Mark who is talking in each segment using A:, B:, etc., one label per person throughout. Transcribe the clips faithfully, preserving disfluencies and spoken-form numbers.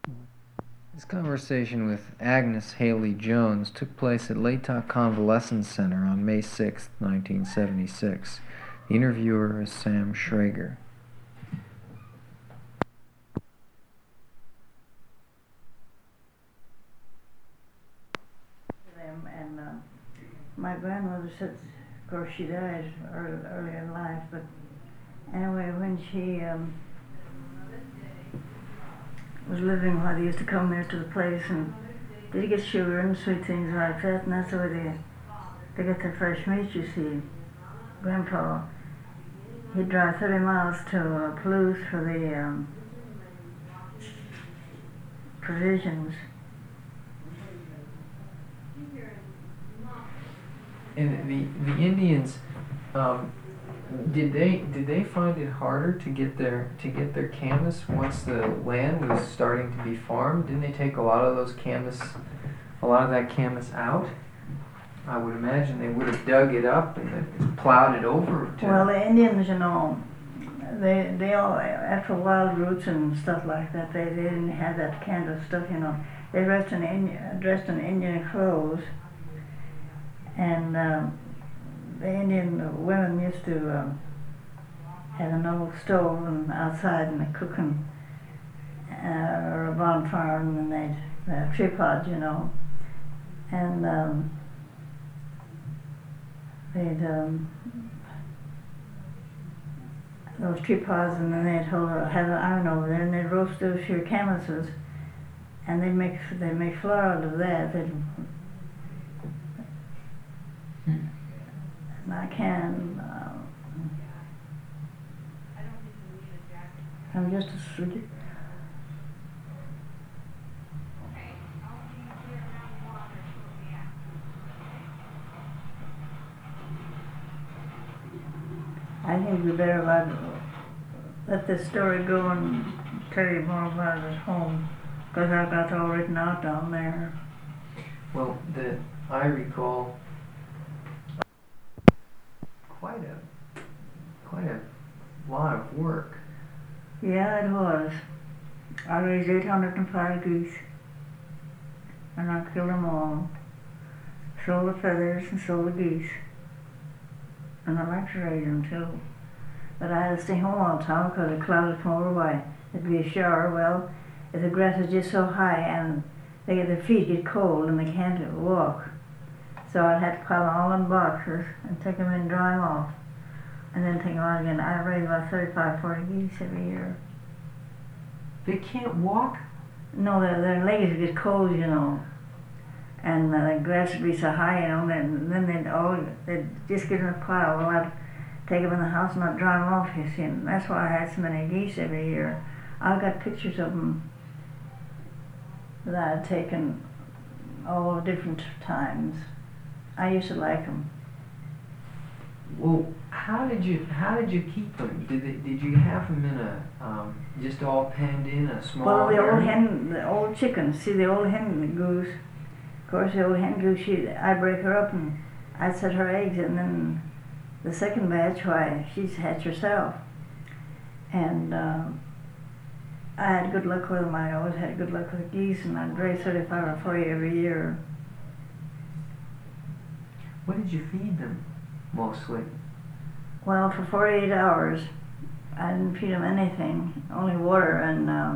A: This conversation with Agnes Haley Jones took place at Laytock Convalescence Center on May sixth, nineteen seventy-six. The interviewer is Sam Schrager.
B: And uh, my grandmother said, of course, she died early, early in life, but anyway, when she um, was living, why they used to come there to the place and they'd get sugar and sweet things like that, and that's the way they, they get their fresh meat, you see. Grandpa, he'd drive thirty miles to uh, Palouse for the um, provisions.
A: And the the Indians, um, did they did they find it harder to get their to get their canvas once the land was starting to be farmed? Didn't they take a lot of those canvas, a lot of that canvas out? I would imagine they would have dug it up and then plowed it over. To
B: Well, the Indians, you know, they they all after wild roots and stuff like that, they, they didn't have that kind of stuff, you know. They dressed in Indian, dressed in Indian clothes. And um, the Indian women used to um, have an old stove and outside and they're cooking uh, or a bonfire and then they'd uh, tripod, you know, and um, they'd um, those tripods and then they'd hold a, have an iron over there and they'd roast those here canvases and they'd make they'd make flour out of that. They'd, And I can, um, I'm just a sweetie. I think we better let, let this story go and tell you more about it at home, because I've got it all written out down there.
A: Well, the I recall quite a quite a lot of work.
B: Yeah, it was. I raised eight hundred and five geese, and I killed them all. Sold the feathers and sold the geese. And I like to raise them too. But I had to stay home all the time because the clouds would come over by. It'd be a shower. Well, if the grass is just so high and they get their feet get cold and they can't walk, so I'd have to pile them all in boxes and take them in and dry them off. And then take them out again. I raise about thirty-five, forty geese every year.
A: They can't walk?
B: No, their, their legs get cold, you know. And uh, the grass would be so high, you know, and then they'd all, they'd just get in a pile. Well, I'd take them in the house and I'd dry them off, you see. And that's why I had so many geese every year. I've got pictures of them that I had taken all different times. I used to like them.
A: Well, how did you how did you keep them? Did they, did you have them in a um, just all penned in a small
B: Well, the
A: area?
B: old hen, the old chickens. See, the old hen goose. Of course, the old hen goose. She, I'd break her up and I'd set her eggs, and then the second batch, why, she's hatched herself. And um, I had good luck with them. I always had good luck with geese, and I'd raise thirty-five or forty every year.
A: What did you feed them, mostly?
B: Well, for forty-eight hours, I didn't feed them anything, only water and uh,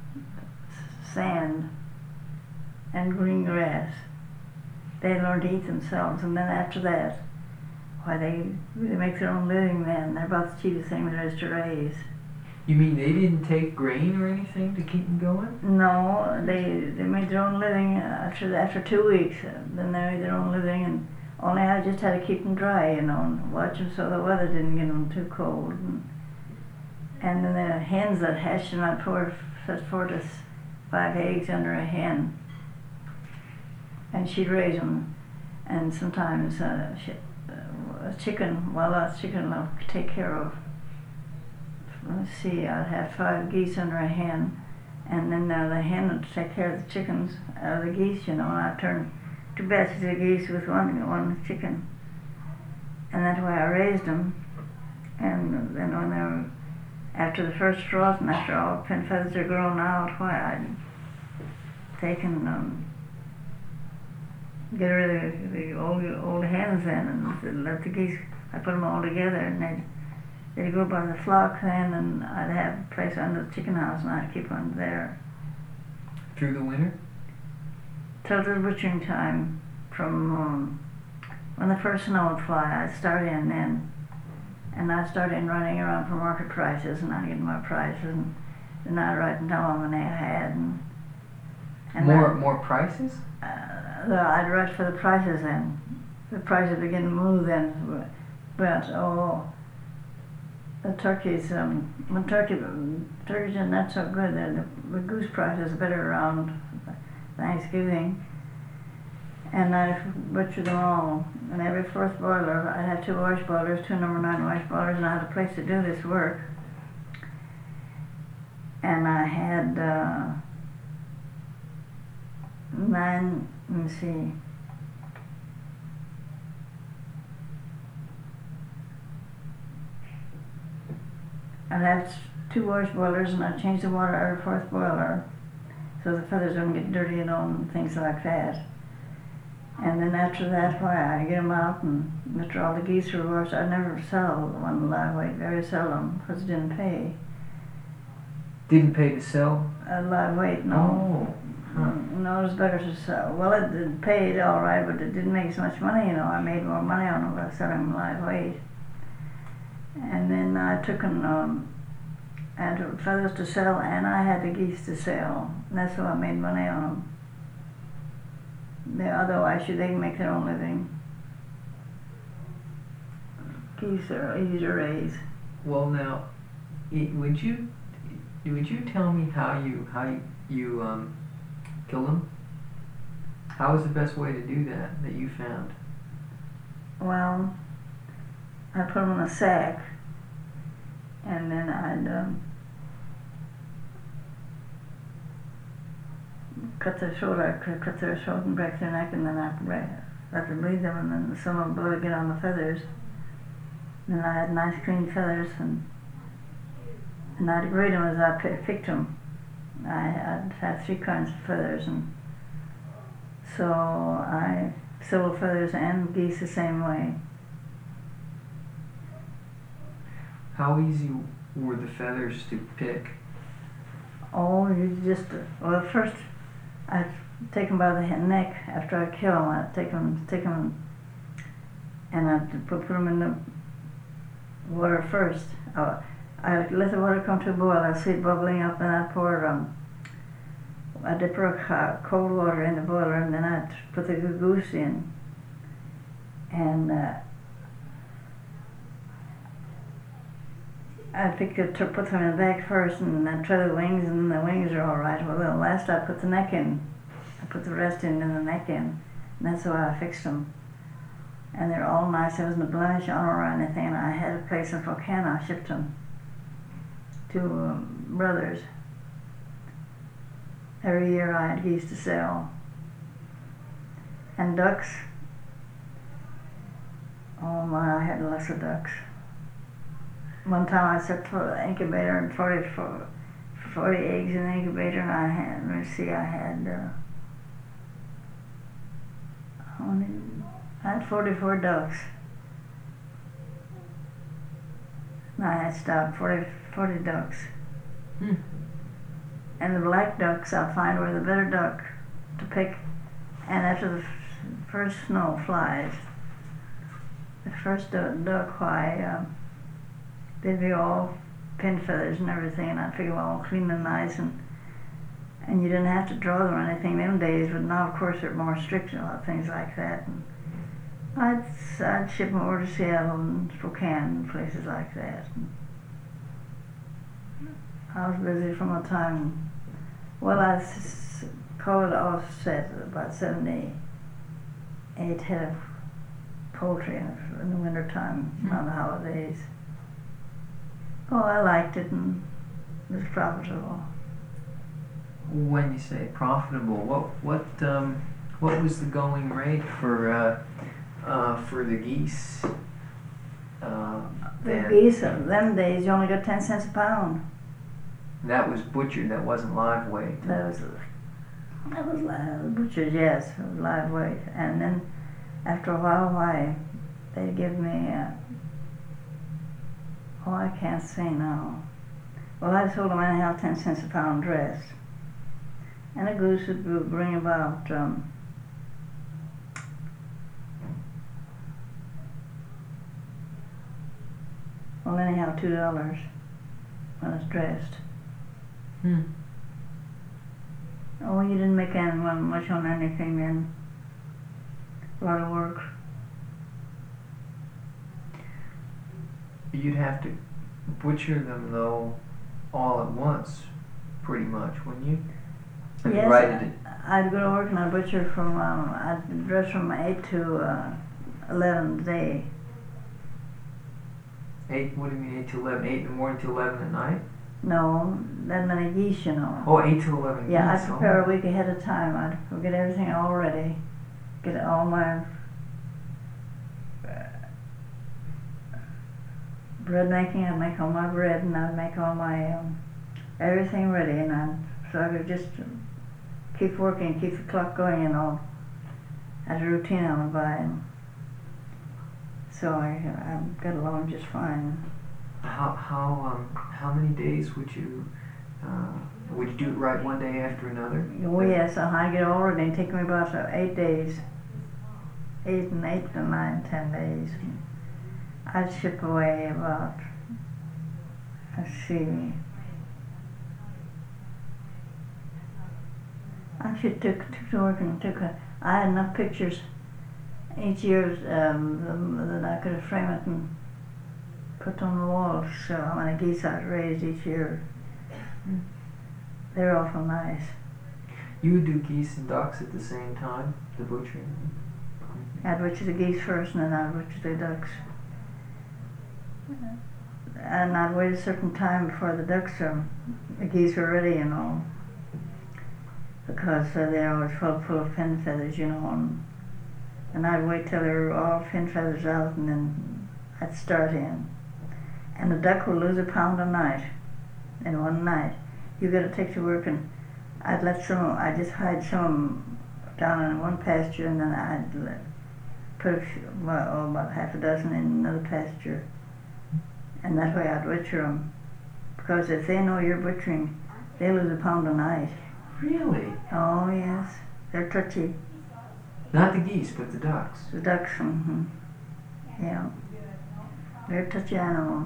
B: sand and green grass. They learned to eat themselves, and then after that, why, they they make their own living then. They're about the cheapest thing there is to raise.
A: You mean they didn't take grain or anything to keep them going?
B: No, they they made their own living after after two weeks. Then they made their own living, and only I just had to keep them dry, you know, and watch them so the weather didn't get them too cold. And, and then the hens that hatched, and I poured set four to five eggs under a hen, and she'd raise them. And sometimes uh, she, uh, a chicken, well, a chicken I'll take care of. Let's see, I'd have five geese under a hen, and then uh, the hen would take care of the chickens, uh, the geese, you know, and I'd turn two batches of geese with one one chicken. And that's why I raised them. And then when they were, after the first frost and after all pin feathers are grown out, why, I'd taken, um, get rid of the old, old hens then and let the geese, I put them all together and they'd, they'd go by the flock then and I'd have a place under the chicken house and I'd keep them there.
A: Through the winter?
B: Till the butchering time from um, when the first snow would fly, I'd start in then. And I'd start in running around for market prices and I'd get my prices and then I'd write them down how many I had. And, and
A: more
B: then,
A: more prices?
B: Uh, I'd write for the prices then. The prices begin to move then. But, oh, the turkeys, um, when turkey, turkeys are not so good, the, the goose price is better around Thanksgiving. And I butchered them all. And every fourth boiler, I had two wash boilers, two number nine wash boilers, and I had a place to do this work. And I had uh, nine, let me see, I'd have two wash boilers and I'd change the water every fourth boiler so the feathers wouldn't get dirty, you know, and things like that. And then after that, why, I'd get them out and after all the geese were washed, I'd never sell one live weight, very seldom, because it didn't pay.
A: Didn't pay to sell?
B: A live weight, no.
A: Oh. Huh.
B: No, it was better to sell. Well, it, it paid all right, but it didn't make as much money, you know. I made more money on them by selling them live weight. And then I took them, um, I had feathers to sell, and I had the geese to sell. And that's how I made money on them. They, otherwise, they can make their own living. Geese are easy to raise.
A: Well, now, it, would you would you tell me how you how you, you um, kill them? How is the best way to do that that you found?
B: Well, I put them in a sack, and then I'd um, cut their throat, I'd cut their throat and break their neck, and then I'd break, let them bleed them, and then some of them blood would get on the feathers. And then I had nice clean feathers, and and I'd grade them as I p- picked them. I, I'd have three kinds of feathers, and so I silver feathers and geese the same way.
A: How easy were the feathers to pick?
B: Oh, you just, well, first I'd take them by the he- neck after I kill them. I'd take them, take them, and I'd put, put them in the water first. Oh, I'd let the water come to a boil. I'd see it bubbling up, and I'd pour um, I'd dip hot, cold water in the boiler, and then I'd put the goose in, and uh, I'd pick it to put them in the back first, and then try the wings, and the wings are all right. Well, then last I put the neck in. I put the rest in and the neck in, and that's the way I fixed them. And they're all nice. There wasn't a blemish on or anything. And I had a place in Spokane. I shipped them to um, brothers. Every year I had geese to sell. And ducks. Oh my, I had lots of ducks. One time I set for the incubator and forty, forty eggs in the incubator, and I had, let me see, I had, uh, how many? I had forty-four ducks. And I had stopped forty, forty ducks.
A: Hmm.
B: And the black ducks I find were the better duck to pick. And after the f- first snow flies, the first du- duck, why, um, they'd be all pin feathers and everything, and I'd figure well, all clean and nice, and and you didn't have to draw them or anything them days, but now of course they're more strict about things like that. And I'd, I'd ship them over to Seattle and Spokane and places like that. And I was busy from the time, well, I s- called it offset about seventy-eight head of poultry in, in the wintertime, mm-hmm. around the holidays. Oh, I liked it, and it was profitable.
A: When you say profitable, what what um, what was the going rate for uh, uh, for the geese? Uh,
B: the geese of them days, you only got ten cents a pound.
A: That was butchered. That wasn't live weight.
B: That was That was live, butchers, yes, it was live weight. And then after a while, why, they give me, uh, oh, I can't say now. Well, I sold them anyhow ten cents a pound dressed. And a goose would bring about, um, well, anyhow, two dollars when it's dressed.
A: Hmm.
B: Oh, you didn't make any much on anything then. A lot of work.
A: You'd have to butcher them though all at once, pretty much, wouldn't you? And
B: Yes,
A: right at it.
B: I'd go to work and I'd butcher from, um, I'd dress from eight to uh, eleven a day.
A: Eight, what do you mean eight to eleven? Eight in the morning to eleven at night?
B: No, that many geese, you know.
A: Oh, eight to eleven
B: Yeah,
A: geese.
B: I'd prepare
A: oh.
B: a week ahead of time. I'd get everything all ready. Get all my bread making. I'd make all my bread and I'd make all my um, everything ready, and I'd, so I could just keep working, keep the clock going, you know. As a routine I went by, and so I I got along just fine.
A: How how um how many days would you uh, would you do it right one day after another?
B: Oh yes, uh, I get all ready. It take me about uh, eight days, eight and eight to nine, ten days. I'd ship away about, let's see, I should took took to work and took a, I had enough pictures each year um, that I could frame it and put on the wall, so how many geese I'd raised each year. They're awful nice.
A: You would do geese and ducks at the same time, the butchering?
B: I'd butcher the geese first and then I'd butcher the ducks. And I'd wait a certain time before the ducks are, the geese are ready, you know, because uh, they're always full, full of fin feathers, you know, and, and I'd wait till they were all fin feathers out and then I'd start in. And the duck will lose a pound a night, in one night. You gotta take to work, and I'd let some, I'd just hide some down in one pasture, and then I'd let, put a few, well, oh, about half a dozen in another pasture. And that way I'd butcher them. Because if they know you're butchering, they lose a pound a night.
A: Really?
B: Oh yes, they're touchy.
A: Not the geese, but the ducks.
B: The ducks, mm-hmm. Yeah. They're a touchy animal.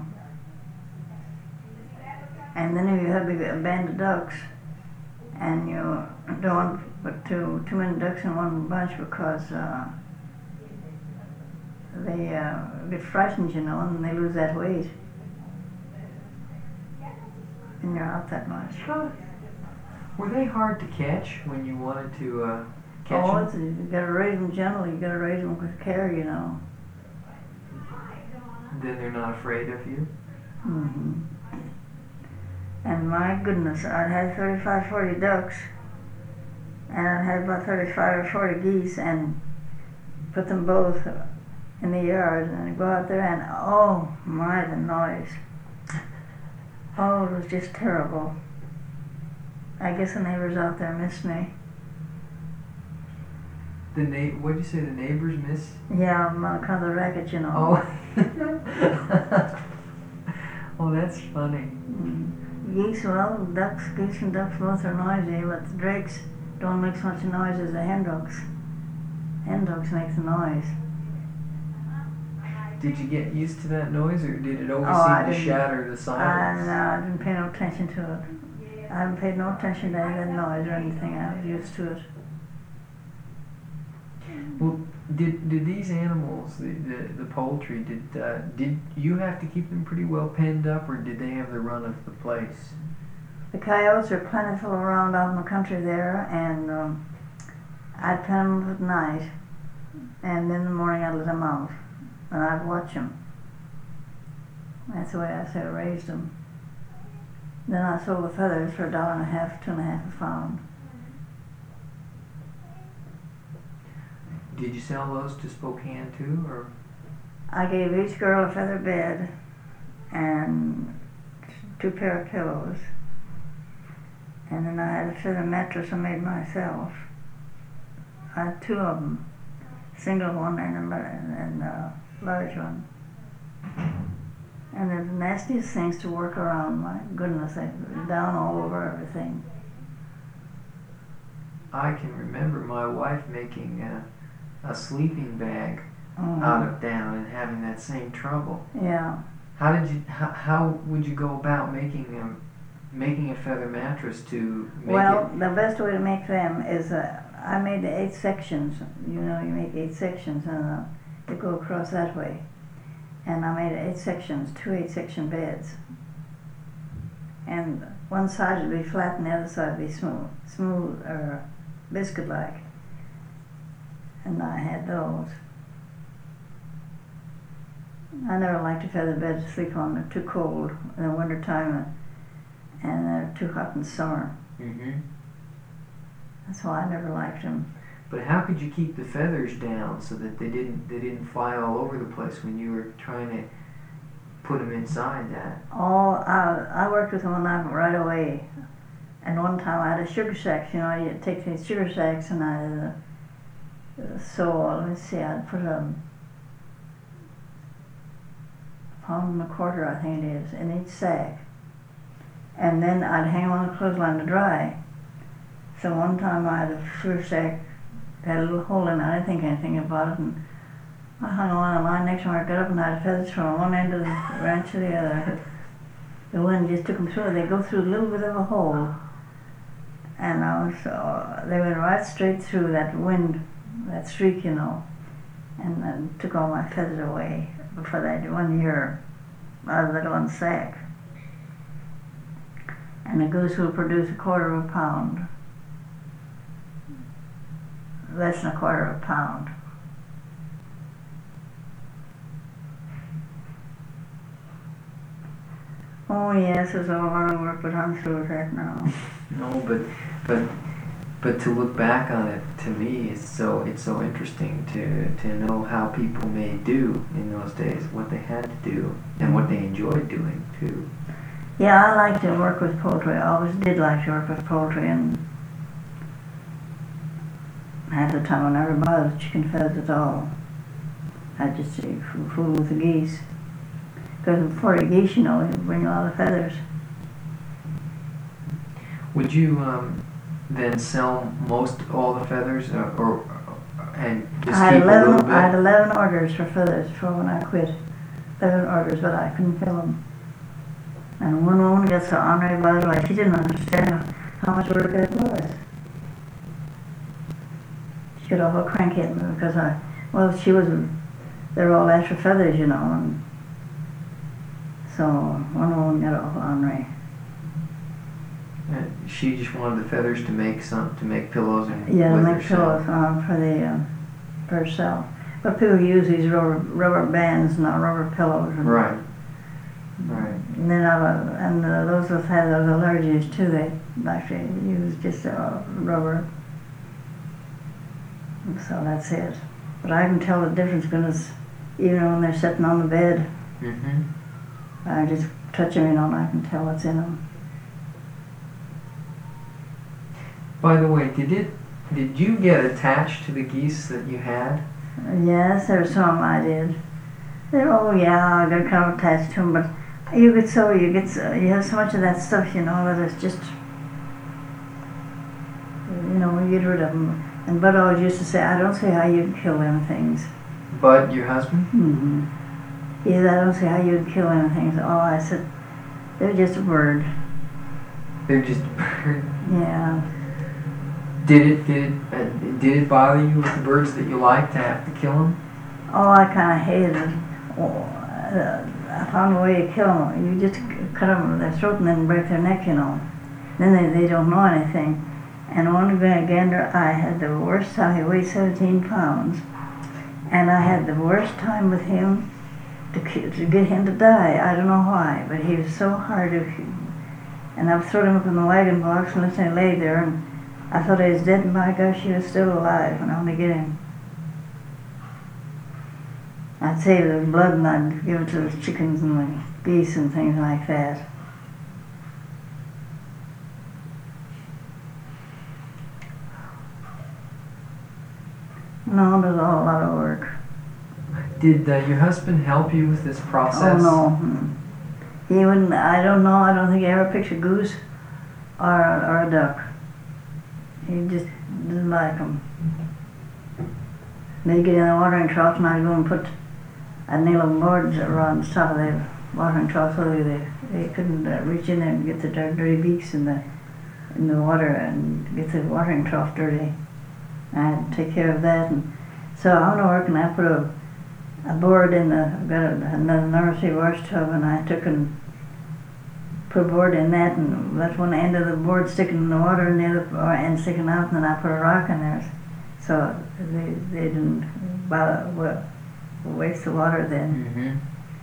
B: And then if you have a band of ducks, and you don't want to put too, too many ducks in one bunch because uh, they uh, get frightened, you know, and they lose that weight. And you're out that much.
A: Huh. Were they hard to catch when you wanted to uh, catch
B: oh,
A: them?
B: it's, you gotta raise them gently, you gotta raise them with care, you know.
A: Then they're not afraid of you?
B: Mm-hmm. And my goodness, I'd had thirty-five, forty ducks, and I'd had about thirty-five or forty geese, and put them both in the yard, and I'd go out there, and oh my, the noise. Oh, it was just terrible. I guess the neighbors out there miss me.
A: The na- what'd you say, the neighbors miss?
B: Yeah, I'm on account of the racket, you know.
A: Oh. Oh, that's funny.
B: Mm. Geese, well, ducks, geese and ducks both are noisy, but the drakes don't make so much noise as the hen ducks. Hen ducks make the noise.
A: Did you get used to that noise, or did it always
B: Oh, I
A: seem to
B: didn't-
A: shatter the
B: I,
A: silence?
B: no, I didn't pay no attention to it. I haven't paid no attention to any of that noise or anything. I was used to it.
A: Well, did did these animals, the the, the poultry, did uh, did you have to keep them pretty well penned up, or did they have the run of the place?
B: The coyotes are plentiful around out in the country there, and um, I'd pen them at night, and in the morning I'd let them out, and I'd watch them. That's the way I say I raised them. Then I sold the feathers for a dollar and a half, two and a half a pound.
A: Did you sell those to Spokane too, or?
B: I gave each girl a feather bed and two pair of pillows, And then I had a feather mattress I made myself. I had two of them, single one and a, and a large one. And they're the nastiest things to work around, my goodness, they're down all over everything.
A: I can remember my wife making a, a sleeping bag
B: Mm.
A: out of down and having that same trouble.
B: Yeah.
A: How did you? How, how would you go about making them, making a feather mattress to make
B: Well,
A: it?
B: the best way to make them is uh, I made the eight sections. You know, you make eight sections and uh, they go across that way. And I made eight sections, two eight-section beds. And one side would be flat and the other side would be smooth, smooth or biscuit-like. And I had those. I never liked a feather bed to sleep on. They're too cold in the winter time, and they're too hot in summer.
A: Mm-hmm.
B: That's why I never liked them.
A: But how could you keep the feathers down so that they didn't they didn't fly all over the place when you were trying to put them inside that?
B: Oh, I, I worked with them right away. And one time I had a sugar sack. You know, you take these sugar sacks and I uh, sew. Let me see. I'd put a pound and a quarter, I think it is, in each sack. And then I'd hang on the clothesline to dry. So one time I had a sugar sack, had a little hole in it. I didn't think anything about it. And I hung on the line. Next time I got up and I had feathers from one end of the branch to the other. The wind just took them through. They go through a little bit of a hole. And I was, uh, they went right straight through that wind, that streak, you know. And then took all my feathers away for that one year out of that one sack. And a goose will produce a quarter of a pound. Less than a quarter of a pound. Oh yes, it's all hard work, but I'm through with that now.
A: No, but but but to look back on it, to me, it's so it's so interesting to to know how people may do in those days, what they had to do, and what they enjoyed doing too.
B: Yeah, I like to work with poultry. I always did like to work with poultry, and half the time I never bothered chicken feathers at all. I just uh, fool with the geese. Because for the geese, you know, you bring a lot of feathers.
A: Would you um, then sell most all the feathers, or, or and just
B: I had
A: keep a little
B: eleven.
A: bit?
B: I had eleven orders for feathers for when I quit. Eleven orders, but I couldn't fill them. And one woman got so ornery about it, like she didn't understand how much work that was. She got all cranky at me because I, well, she was, they were all after feathers, you know, and so one woman got all ornery.
A: Uh, she just wanted the feathers to make some to make pillows and
B: Yeah, to
A: with
B: make
A: herself.
B: pillows uh, for the um, for herself. But people use these rubber rubber bands, not rubber pillows. And,
A: Right. Right.
B: And then uh, and uh, those that have those allergies too, they actually use just uh, rubber. And so that's it. But I can tell the difference because even when they're sitting on the bed,
A: Mm-hmm.
B: I just touch them, you know, and I can tell what's in them.
A: By the way, did it? Did you get attached to the geese that you had?
B: Yes, there were some I did. They're, oh yeah, I got kind of attached to them, but you get so, you get so, you have so much of that stuff, you know, that it's just, you know, you get rid of them. And Bud always used to say, I don't see how you'd kill them things.
A: Bud, your husband?
B: Mm-hmm. He said, I don't see how you'd kill them things. Oh, I said, they're just a bird.
A: They're just.
B: Yeah.
A: Did it? Did it? Uh, did it bother you with the birds that you like to have to kill them?
B: Oh, I kind of hated it. Oh, uh, I found a way to kill them. You just cut them with their throat and then break their neck, you know. Then they, they don't know anything. And one gander, I had the worst time. He weighed seventeen pounds. And I had the worst time with him to, to get him to die. I don't know why, but he was so hard to... And I've thrown him up in the wagon box and let him lay there. And I thought he was dead, and my gosh, he was still alive when I only get him. I'd save the blood and I'd give it to the chickens and the geese and things like that. No, there's a whole lot of work.
A: Did uh, your husband help you with this process?
B: Oh no. Mm. He wouldn't, I don't know, I don't think he ever picked a goose or, or a duck. He just didn't like them. They'd get in the watering trough and I'd go and put a nail of boards around the top of the watering trough so they, they couldn't uh, reach in there and get the dirty, dirty beaks in the in the water and get the watering trough dirty. I had to take care of that. And so I went to work and I put a, a board in the, I've got a, another nursery wash tub and I took and put a board in that and left one end of the board sticking in the water and the other end sticking out, and then I put a rock in there. So they, they didn't bother, well, waste the water then.
A: Mm-hmm.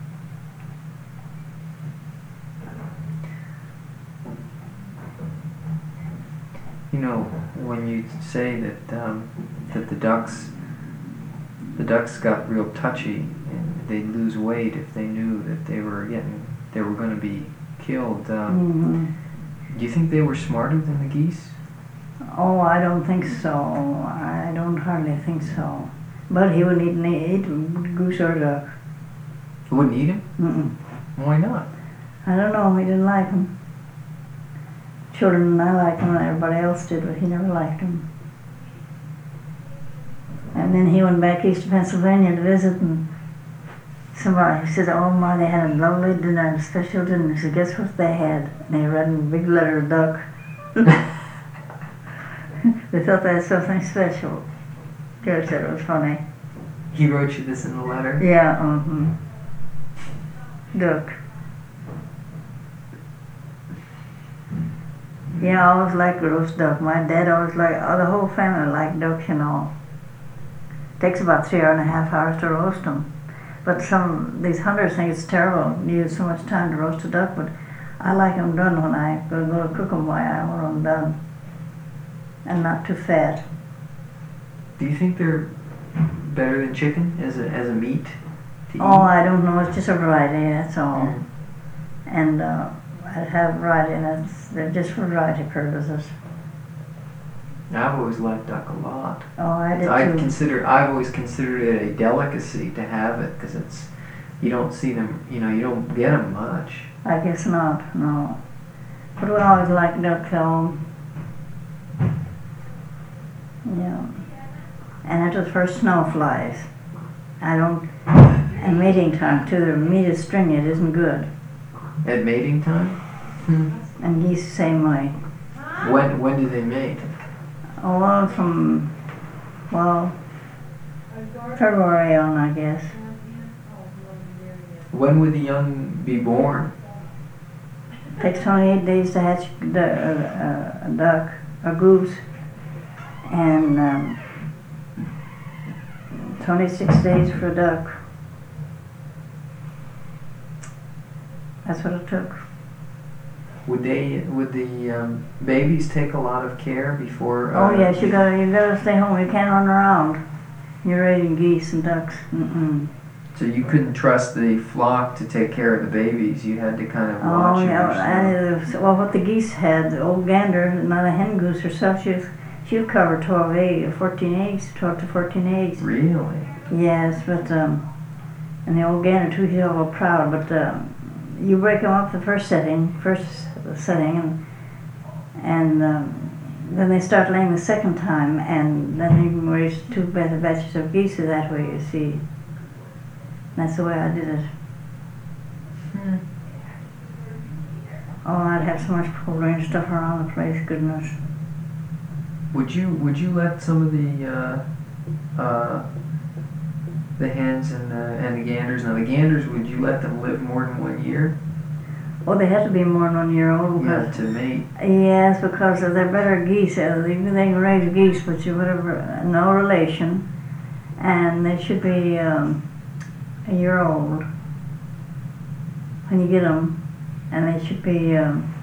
A: You know, when you say that um, that the ducks the ducks got real touchy and they'd lose weight if they knew that they were getting they were going to be killed. Um,
B: Mm-hmm.
A: Do you think they were smarter than the geese?
B: Oh, I don't think so. I don't hardly think so. But he wouldn't eat, eat goose or duck.
A: You wouldn't eat him?
B: Mm-mm.
A: Why not?
B: I don't know. He didn't like them. Children and I liked him, and everybody else did, but he never liked him. And then he went back east to Pennsylvania to visit, and somebody said, "Oh my, they had a lovely dinner, a special dinner." He said, "Guess what they had?" And they read in big letter, "Duck." They thought they had something special. George said it was funny.
A: He wrote you this in a letter?
B: Yeah, mm-hmm. Duck. Yeah, I always liked roast duck. My dad always liked, oh, the whole family liked duck, you know. Takes about three and a half hours to roast them. But some, these hunters think it's terrible. You use so much time to roast a duck, but I like them done when I go, go to cook them. Why I want them done. And not too fat.
A: Do you think they're better than chicken as a, as a meat to eat?
B: Oh, I don't know. It's just a variety, that's all.
A: Mm.
B: And uh, I have variety, and it's, they're just for variety purposes.
A: I've always liked duck a lot.
B: Oh, I did
A: I
B: too.
A: consider I've always considered it a delicacy to have it because it's you don't see them, you know, you don't get them much.
B: I guess not, no. But we always liked duck though. Yeah. And it was for snow flies. I don't, and mating time too, the meat is stringy, it isn't good.
A: At mating time? Hmm.
B: And geese the same way.
A: When when do they mate?
B: Oh, well, from, well, February on, I guess.
A: When would the young be born?
B: Takes twenty-eight days to hatch the, uh, a duck, a goose, and um, twenty-six days for a duck. That's what it took.
A: Would they would the um, babies take a lot of care before?
B: Oh
A: Uh,
B: yes, you gotta you gotta stay home. You can't run around. You're raising geese and ducks. Mm-mm.
A: So you couldn't trust the flock to take care of the babies. You had to kind of watch
B: Oh
A: them
B: yeah.
A: yourself.
B: And it was, well, what the geese had, the old gander, not a hen goose herself, she she'd cover twelve eggs, fourteen eggs, twelve to fourteen eggs.
A: Really?
B: Yes, but um, and the old gander too, he's all proud. But um, you break them up the first setting, first setting, and and um, then they start laying the second time, and then you can raise two batches of geese that way. You see, that's the way I did it.
A: Hmm.
B: Oh, I'd have so much poultry and stuff around the place. Goodness.
A: Would you would you let some of the uh, uh, the hens and the, and the ganders? Now the ganders, would you let them live more than one year?
B: Oh, they have to be more than one year old.
A: Yeah,
B: Because,
A: to mate.
B: yes, because they're better geese. Uh, They, they can raise geese, but you whatever, no relation, and they should be um, a year old when you get them, and they should be um,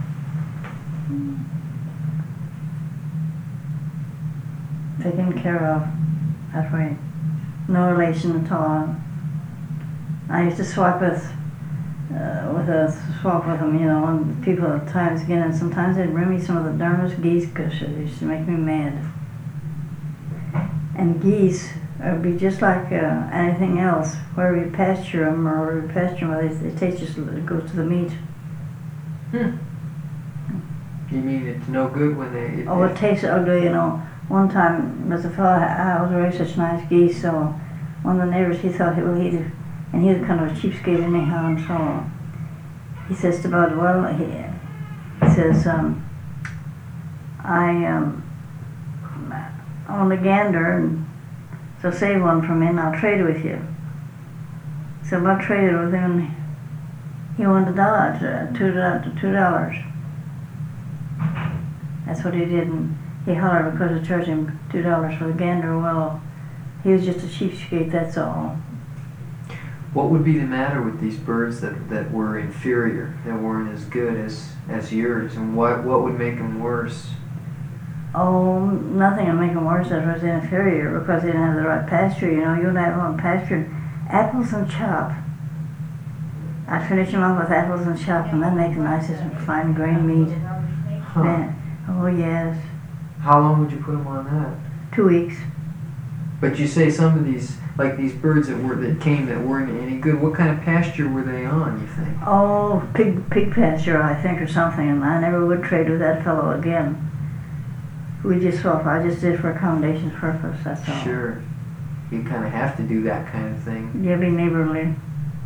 B: taken care of that way. No relation at all. I used to swap with uh, with a swap with them, you know, and people at times again, and sometimes they'd bring me some of the darndest geese because it used to make me mad. And geese would be just like uh, anything else. Where we pasture them or where we pasture them, they, they taste just it goes to the meat.
A: Hmm. You mean it's no good when they... It,
B: Oh, it tastes ugly, you know. One time, there's a fellow, I was raised such nice geese, so one of the neighbors, he thought he would eat it. And he was kind of a cheapskate anyhow, and so he says to Bud, well, he, he says, um, I um, own a gander, and so save one for me and I'll trade with you. So Bud traded with him, and he won the dollar, uh, two, do- two dollars. That's what he did, and he hollered because it charged him two dollars for the gander. Well, he was just a cheapskate, that's all.
A: What would be the matter with these birds that, that were inferior, that weren't as good as, as yours, and what what would make them worse?
B: Oh, nothing would make them worse if it was inferior because they didn't have the right pasture. You know, you and I have one pastured apples and chop. I'd finish them off with apples and chop, and then make the nicest fine grain meat.
A: Huh.
B: Man, oh yes,
A: How long would you put them on that?
B: two weeks.
A: But you say some of these, like these birds that were that came that weren't any good. What kind of pasture were they on? You think?
B: Oh, pig pig pasture, I think, or something. And I never would trade with that fellow again. We just swapped. I just did for accommodations purpose. That's all.
A: Sure. You kind of have to do that kind of thing.
B: Yeah, be neighborly.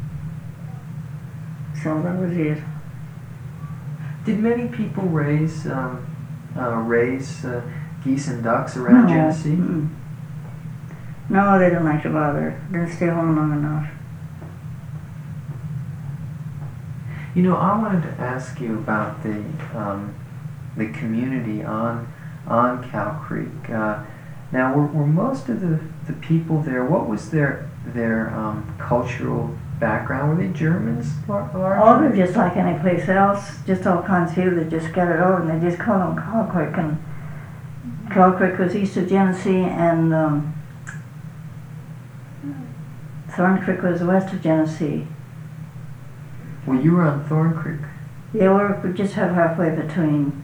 B: So that was it.
A: Did many people raise um, uh, raise uh, geese and ducks around
B: No.
A: Genesee?
B: Mm-mm. No, they don't like to bother. Didn't stay home long enough.
A: You know, I wanted to ask you about the um, the community on on Cow Creek. Uh, now, were, were most of the, the people there? What was their their um, cultural background? Were they Germans? lar-
B: Oh,
A: largely?
B: they're just like any place else. Just all kinds of people that just scattered over, and they just call them Cow Creek. And Cow Creek was east of Genesee, and um, Thorn Creek was west of Genesee.
A: Well, you were on Thorn Creek.
B: Yeah, we're we just have halfway between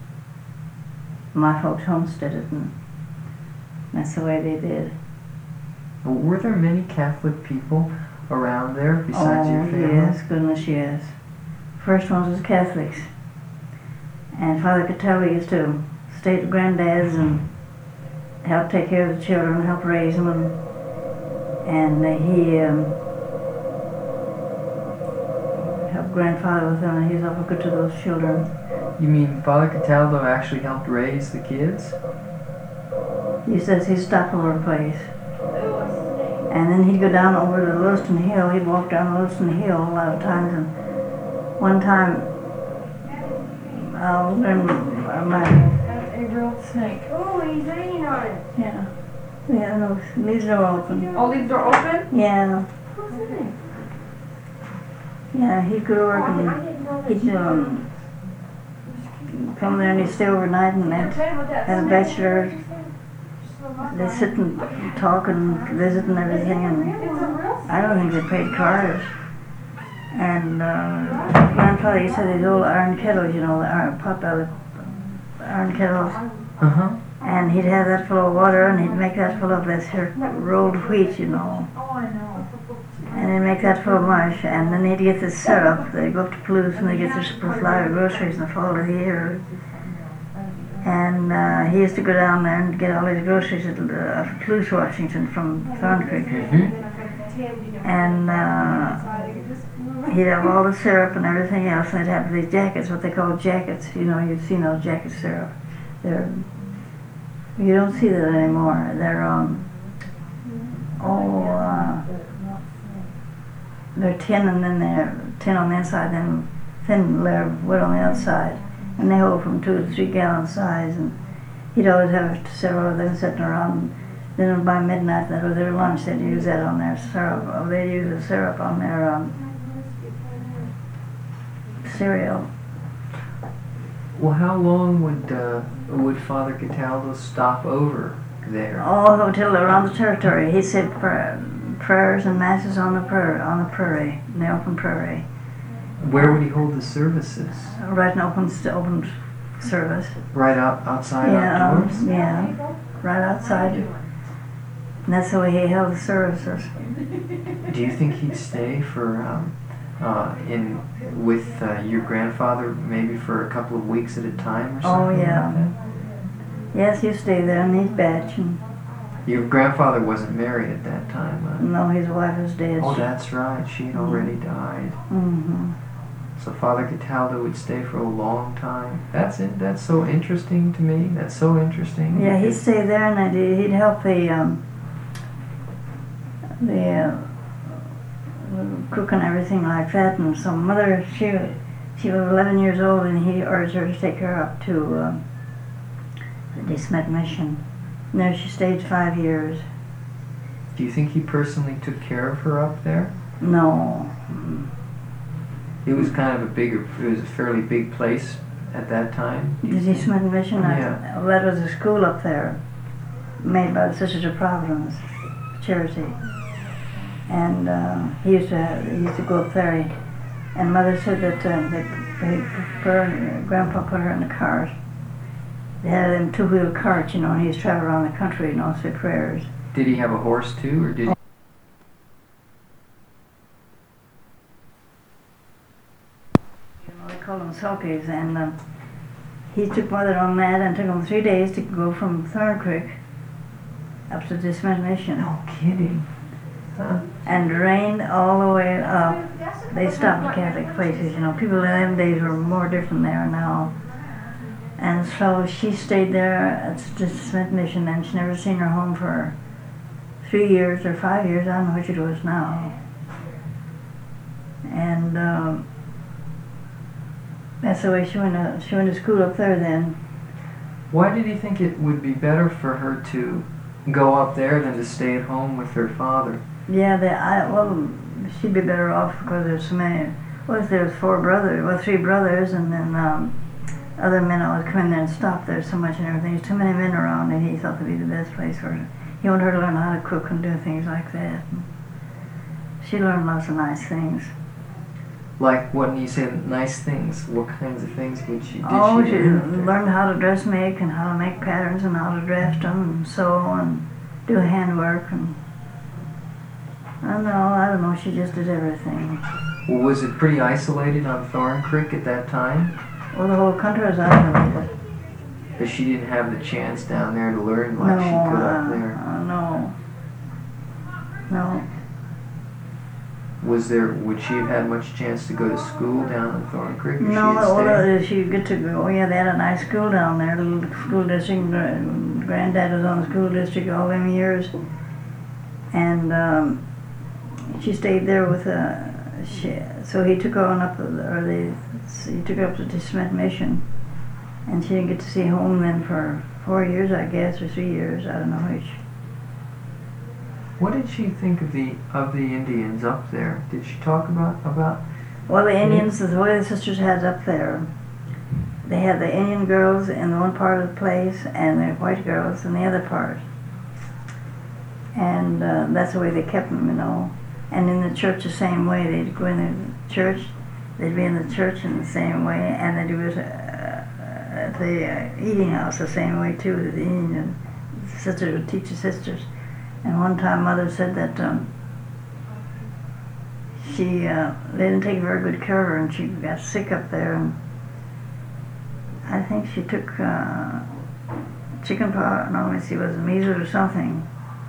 B: my folks homesteaded, and that's the way they did.
A: Were there many Catholic people around there besides
B: oh,
A: your family?
B: yes, goodness, yes. First ones was Catholics. And Father Catelli used to stay at granddad's and help take care of the children, help raise them, and, and uh, he um, helped grandfather with them, and he was awful good to those children.
A: You mean Father Cataldo actually helped raise the kids?
B: He says he stopped over a place. And then he'd go down over the Lewiston Hill. He'd walk down the Lewiston Hill a lot of times. And one time, uh, when uh, my
C: A real snake. Oh, he's laying on it.
B: yeah, yeah, no, these are open.
C: Oh, these are open?
B: Yeah,
C: What's in it?
B: yeah, he'd go to work
C: Oh, I
B: and
C: didn't know that.
B: he'd um, come there and he'd stay overnight and
C: Can I
B: they'd
C: tell you what that
B: have a
C: snake
B: bachelor.
C: is?
B: They sit and talk and visit and everything, and
C: It's a real
B: I don't think they paid cars. And uh, grandfather used to have these old iron kettles, you know, the iron pot belly iron kettles,
A: Uh-huh.
B: and he'd have that full of water, and he'd make that full of this here rolled wheat, you know,
C: Oh, I know.
B: and he'd make that full of mush, and then he'd get this syrup. They'd go up to Palouse and they'd get their supply of groceries in the fall of the year. And uh, he used to go down there and get all his groceries at uh, Palouse, Washington, from Thorn Creek.
A: Mm-hmm.
B: And uh, he'd have all the syrup and everything else, and they'd have these jackets, what they call jackets. You know, you've seen those jacket syrup. They're, you don't see that anymore. They're, um, oh, uh, they're tin, and then they're tin on the inside, then thin layer of wood on the outside. And they hold from two to three gallon size, and he'd always have several of them sitting around. Then by midnight, that was their lunch, they'd use that on their syrup, or they'd use the syrup on their um, cereal.
A: Well, how long would uh, would Father Cataldo stop over there?
B: All until around the territory. He said pra- prayers and masses on the prairie, on the prairie, in the open prairie.
A: Where would he hold the services?
B: Right in open, open service.
A: Right out outside
B: Yeah,
A: outdoors?
B: um, yeah, right outside. And that's the way he held the services.
A: Do you think he'd stay for um, uh, in with uh, your grandfather maybe for a couple of weeks at a time or
B: Oh,
A: something
B: yeah.
A: like that?
B: Yes, he stayed there in his batch. And
A: Your grandfather wasn't married at that time, huh?
B: no, his wife was dead.
A: Oh, that's right. She had already died.
B: Mm-hmm.
A: So Father Cataldo would stay for a long time. That's it. That's so interesting to me. That's so interesting.
B: Yeah, he'd
A: because-
B: stay there, and I'd, he'd help the um, the uh, cook and everything like that. And so mother, she she was eleven years old, and he urged her to take her up to um, the De Smet Mission. And there she stayed five years.
A: Do you think he personally took care of her up there?
B: No. Mm.
A: It was kind of a bigger. It was a fairly big place at that time. do you
B: The De
A: think?
B: Smet Mission,
A: Yeah.
B: uh, that was a school up there, made by the Sisters of Providence charity. And uh, he used to have, he used to go up there. And Mother said that uh, they, they put her, Grandpa put her in the cart. They had them two-wheel carts, you know, and he used to travel around the country and all say prayers.
A: Did he have a horse too, or did he?
B: You know, they call them sulkies. And um, he took Mother on that, and took them three days to go from Thorn Creek up to De Smet Mission.
A: No kidding. Huh?
B: And rained all the way up. They stopped at Catholic places, you know. People in them days were more different there now. And so she stayed there at the Smith Mission, and she never seen her home for three years or five years. I don't know which it was now. And um, that's the way she went to, she went to school up there then.
A: Why did he think it would be better for her to go up there than to stay at home with her father?
B: Yeah, they, I, well, she'd be better off because there's so many, well, there's four brothers, well, three brothers, and then um, other men always come in there and stop there so much and everything. There's too many men around, and he thought it'd be the best place for her. He wanted her to learn how to cook and do things like that. And she learned lots of nice things.
A: Like when you say nice things, what kinds of things would she? Did
B: Oh,
A: she
B: she
A: learn up there?
B: learned how to dressmake and how to make patterns and how to draft them and sew and do handwork and I don't know, I don't know, she just did everything.
A: Well, was it pretty isolated on Thorn Creek at that time?
B: Well, the whole country was isolated.
A: Because she didn't have the chance down there to learn like
B: No,
A: she could
B: uh,
A: up there.
B: uh, no. No.
A: Was there? Would she have had much chance to go to school down in Thorn Creek if
B: No,
A: she had
B: well,
A: stayed?
B: uh, she get to go. Oh, yeah, they had a nice school down there, little school district. Gra- Granddad was on the school district all them years, and um, she stayed there with a. She, so he took her on up, or they, he took her up to the Smith Mission, and she didn't get to see home then for four years, I guess, or three years. I don't know which.
A: What did she think of the of the Indians up there? Did she talk about about?
B: Well, the Indians, the way the sisters had up there, they had the Indian girls in one part of the place and the white girls in the other part. And uh, that's the way they kept them, you know. And in the church the same way. They'd go in the church, they'd be in the church in the same way, and they'd do it uh, at the uh, eating house the same way too. The Indian sisters would teach the sisters. And one time Mother said that um, she, uh, they didn't take very good care of her and she got sick up there, and I think she took uh, chicken pox, no, let me see, was it measles or something.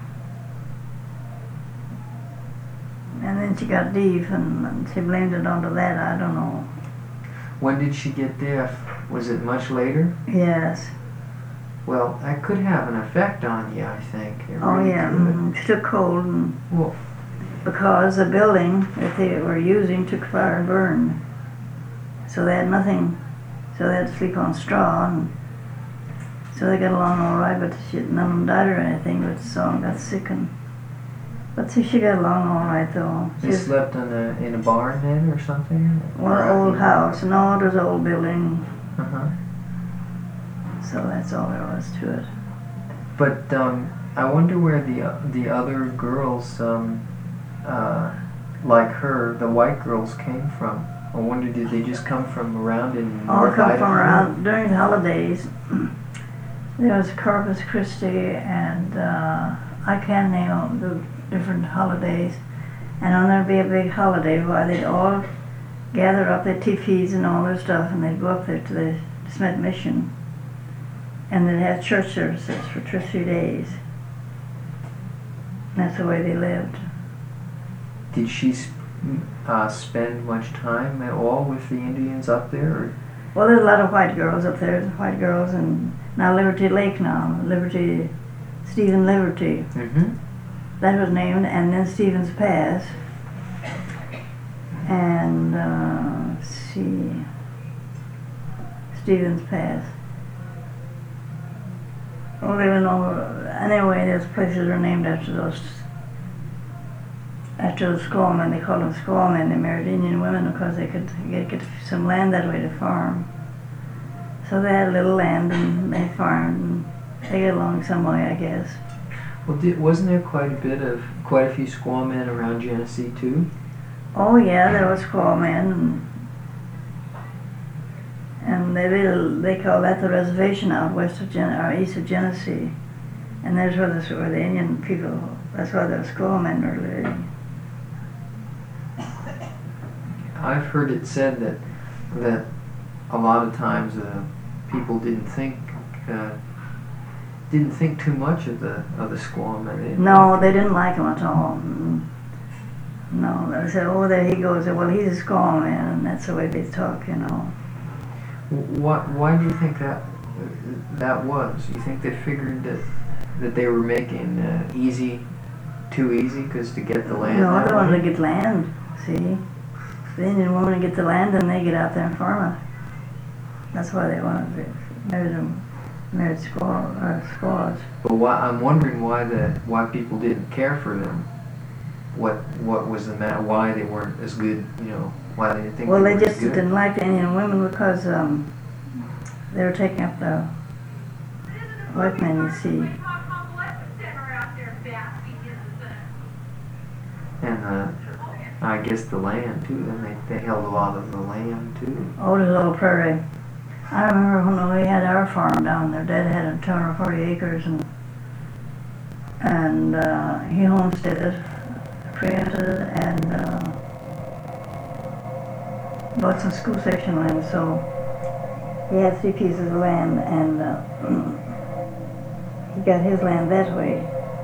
B: And then she got deaf and, and she blamed it onto that, I don't know.
A: When did she get deaf? Was it much later?
B: Yes.
A: Well, that could have an effect on you, I think. It
B: Oh
A: really
B: yeah,
A: could.
B: mm, she took cold and
A: Well,
B: because the building that they were using took fire and burned. So they had nothing, so they had to sleep on straw, and so they got along all right, but she, none of them died or anything, but some got sick, and but see, she got along all right though. She
A: they
B: was,
A: slept in a in a barn then, or something.
B: well,
A: Or out
B: old
A: in-
B: house, no, it was an old building,
A: Uh-huh.
B: so that's all there was to it.
A: But um, I wonder where the uh, the other girls, um, uh, like her, the white girls, came from. I wonder, did they just come from around in
B: All
A: North
B: come
A: Idaho?
B: from around during the holidays. There was Corpus Christi and uh, I can't name all the different holidays. And then there'd be a big holiday where they'd all gather up their teepees and all their stuff, and they'd go up there to the Smith Mission, and they'd have church services for two or three days. And that's the way they lived.
A: Did she sp- uh, spend much time at all with the Indians up there? Or?
B: Well, there's a lot of white girls up there, white girls, and now Liberty Lake now, Liberty, Stephen Liberty.
A: Mm-hmm.
B: That was named, and then Stevens Pass. And, uh, let's see, Stevens Pass. Oh, they were no, anyway, those places are named after those, after the squawmen. They called them squawmen. They married Indian women because they could get, get some land that way to farm. So they had a little land and they farmed, and they get along some way, I guess.
A: Well, did, wasn't there quite a bit of, quite a few squaw men around Genesee too?
B: Oh yeah, there was squawmen, and and they really, they call that the reservation out west of Gen or east of Genesee, and there's where the where the Indian people. That's where the squawmen were living.
A: I've heard it said that that a lot of times uh, people didn't think uh, didn't think too much of the of the squaw men. They
B: No,
A: like
B: they didn't like him at all. Mm. No, they said, oh, there he goes. Well, he's a squawman, and that's the way they talk, you know.
A: Why why do you think that that was? You think they figured that that they were making uh, easy too easy because to get the land?
B: No,
A: that
B: they wanted
A: way?
B: to get land. See, the Indian woman to get the land, and they get out there and farm it. That's why they wanted to marry them, married squaw, uh, squaws.
A: But why, I'm wondering why the why people didn't care for them. What what was the matter? Why they weren't as good? You know, why they didn't think.
B: Well,
A: they,
B: they
A: were
B: just
A: as good?
B: didn't like the Indian women because um, they were taking up the white men, you see.
A: And uh, I guess the land too. Then they, they held a lot of the land too.
B: Oh, the little prairie. I remember when we had our farm down there. Dad had a two hundred forty acres, and and uh, he homesteaded, preempted, and uh, bought some school section land. So he had three pieces of land, and uh, he got his land that way.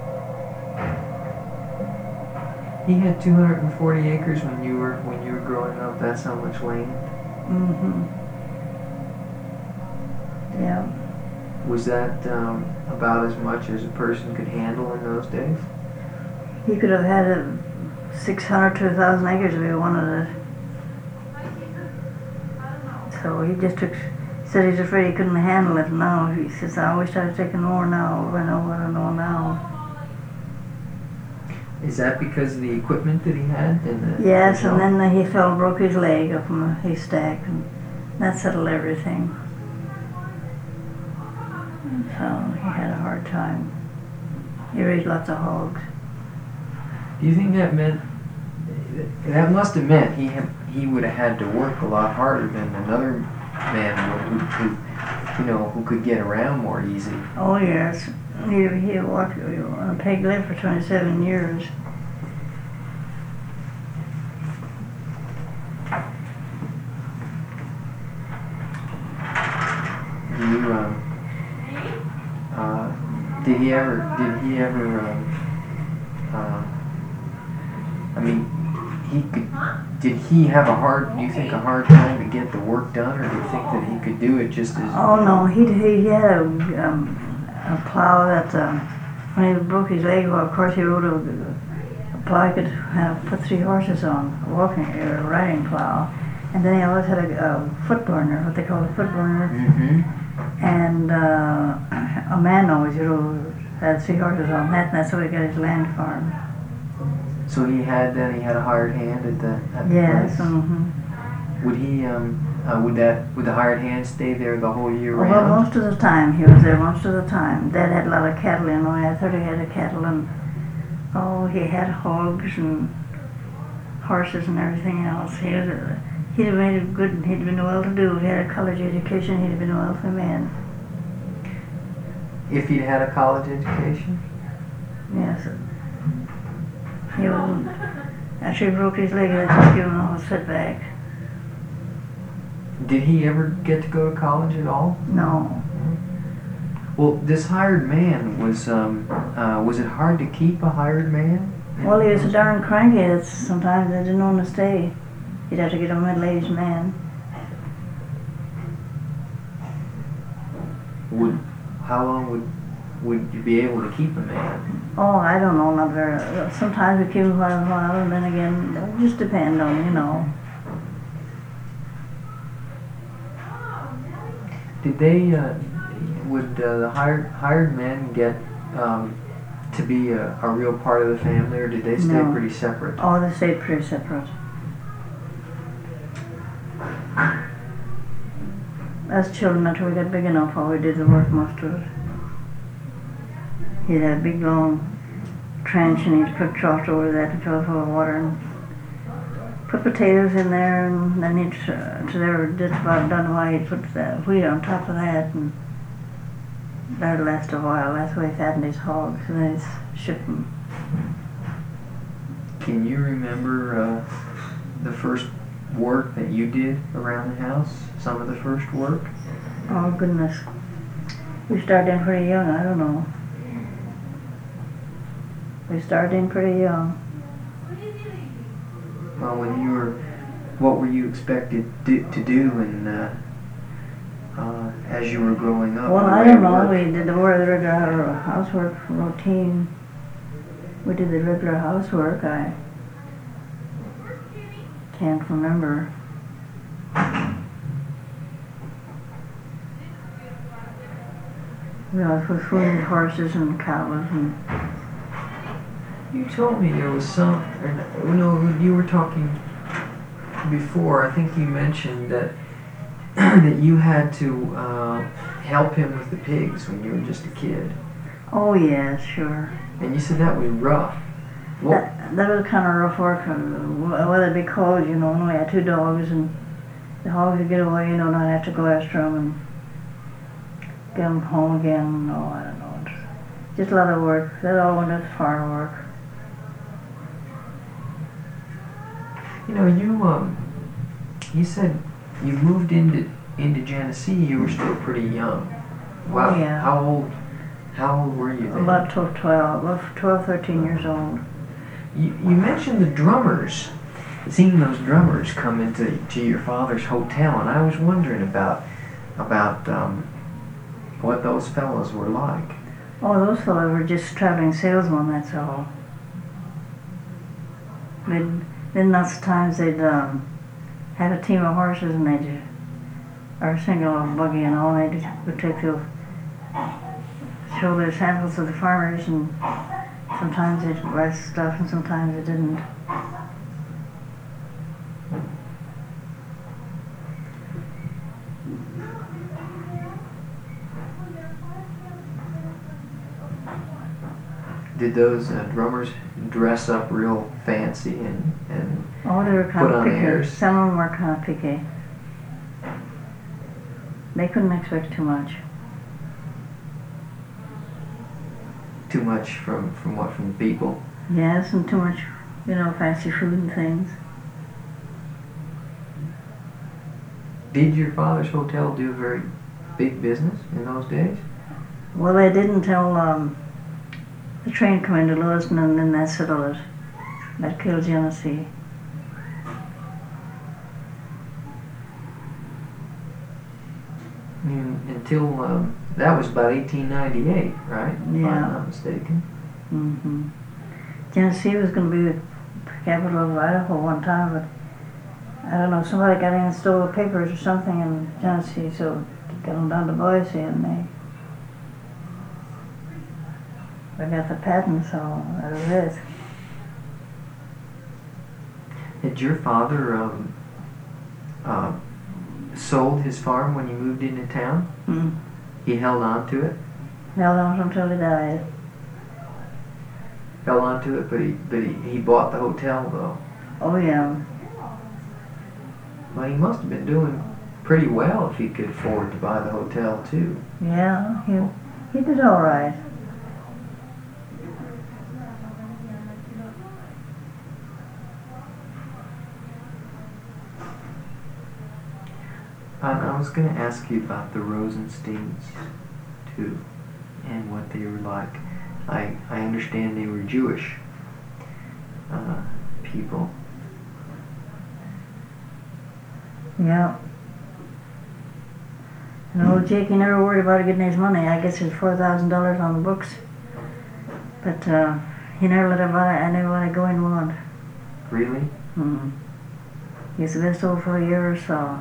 A: He had two hundred forty acres when you were when you were growing up. That's how much land.
B: Mm-hmm. Yeah.
A: Was that um, about as much as a person could handle in those days?
B: He could have had a six hundred to a thousand acres if he wanted it. So he just took, said he's afraid he couldn't handle it now. He says, I wish I was taking more now. I know what I know now.
A: Is that because of the equipment that he had? And the,
B: Yes,
A: the
B: and then uh, he fell and broke his leg up in a haystack, and that settled everything. So he had a hard time. He raised lots of hogs.
A: Do you think that meant that must have meant he had, he would have had to work a lot harder than another man would, who, who you know who could get around more easy?
B: Oh yes, he he walked on a peg leg for twenty-seven years.
A: Do you um uh did he ever did he ever um uh, I mean he could did he have a hard do you think a hard time to get the work done, or do you think that he could do it just as
B: Oh no, he he had a, um, a plow that um, when he broke his leg, well, of course he rode a, a plow he could have put three horses on, a walking or a riding plow, and then he always had a, a foot burner, what they call a foot burner,
A: mm-hmm.
B: and uh, a man always rode had three horses on that, and that's how he got his land farm.
A: So he had then he had a hired hand at the at the
B: Yes.
A: place.
B: Mm-hmm.
A: Would he um uh, would that would the hired hand stay there the whole year
B: Well,
A: round?
B: most of the time he was there. Most of the time, Dad had a lot of cattle. You know, he had thirty head of cattle, and oh, he had hogs and horses and everything else. He was a, he'd have made a good. He'd been well-to-do. He had a college education. He'd have been a wealthy man.
A: If he'd had a college education?
B: Yes. He was, after he broke his leg, they just gave him a whole setback.
A: Did he ever get to go to college at all?
B: No.
A: Well, this hired man was, um, uh, was it hard to keep a hired man?
B: Well, he was so darn cranky that sometimes they didn't want to stay. You'd have to get a middle-aged man.
A: Would, how long would, would you be able to keep a man?
B: Oh, I don't know, not very. Sometimes we keep him for a while, and then again, it just depend on, you know.
A: Did they, uh, would uh, the hired hired men get um, to be a, a real part of the family, or did they stay
B: No.
A: pretty separate?
B: Oh, they stayed pretty separate. As children, until we got big enough, all we did the work most of it. He'd have a big long trench, and he'd put trough over that to fill it full of water, and put potatoes in there, and then he'd, uh, till they were just about done, why he'd put the wheat on top of that, and that'd last a while. That's why he fattened his hogs, and then he'd ship them.
A: Can you remember uh, the first work that you did around the house? Some of the first work?
B: Oh, goodness. We started in pretty young, I don't know. We started in pretty young.
A: Well, when you were, what were you expected do, to do in, uh, uh, as you were growing up?
B: Well,
A: in the
B: I
A: way
B: don't
A: of
B: know.
A: work?
B: We did the work, the regular housework routine. We did the regular housework. I can't remember. We always was fooling horses and cows and.
A: You told me there was some, or no, you were talking before, I think you mentioned that that you had to uh, help him with the pigs when you were just a kid.
B: Oh yeah, sure.
A: And you said that was rough. What?
B: That, that was kind of rough work. uh, Whether it be cold, you know, and we had two dogs, and the hogs would get away, you know, and I'd have to go after them and get them home again. No, I don't know. It's just a lot of work. That all went as farm work.
A: You know, you um, you said you moved into into Genesee. You were still pretty young. Wow.
B: Oh, yeah.
A: How old? How old were you then?
B: About twelve, twelve, well, twelve, thirteen years old.
A: You, you mentioned the drummers. Seeing those drummers come into to your father's hotel, and I was wondering about about um, what those fellows were like.
B: Oh, those fellows were just traveling salesmen, that's all. They'd, then lots of times they'd um, have a team of horses, and they'd, or a single buggy and all, and they would take the, show their samples to the farmers, and sometimes they'd buy stuff and sometimes they didn't.
A: Did those uh, drummers dress up real fancy and, and
B: Oh, they were kind
A: Put
B: of
A: on
B: picky.
A: airs.
B: Some of them were kind of picky. They couldn't expect too much.
A: too much from, from what from people?
B: Yes, and too much, you know, fancy food and things.
A: Did your father's hotel do a very big business in those days?
B: Well, they didn't until um, the train come into Lewiston, and then that settled it. That killed Genesee.
A: Mm, until um, that was about eighteen ninety-eight, right? If
B: Yeah.
A: I'm not mistaken.
B: Mm-hmm. Genesee was going to be the capital of Idaho one time, but I don't know, somebody got in and stole the papers or something in Genesee, so got them down to Boise, and they they got the patent, so that was it.
A: Had your father um, uh, sold his farm when he moved into town?
B: Mm.
A: He held on to it?
B: Held on until he died.
A: Held on to it, but he, but he, he bought the hotel though.
B: Oh yeah.
A: Well, he must have been doing pretty well if he could afford to buy the hotel too.
B: Yeah, he, he did all right.
A: was going to ask you about the Rosensteins, too, and what they were like. I, I understand they were Jewish uh, people.
B: Yeah. And old Jake, he never worried about getting his money. I guess it's four thousand dollars on the books. But uh, he never let anybody go in one.
A: Really?
B: Mm-hmm. He's been so for a year or so.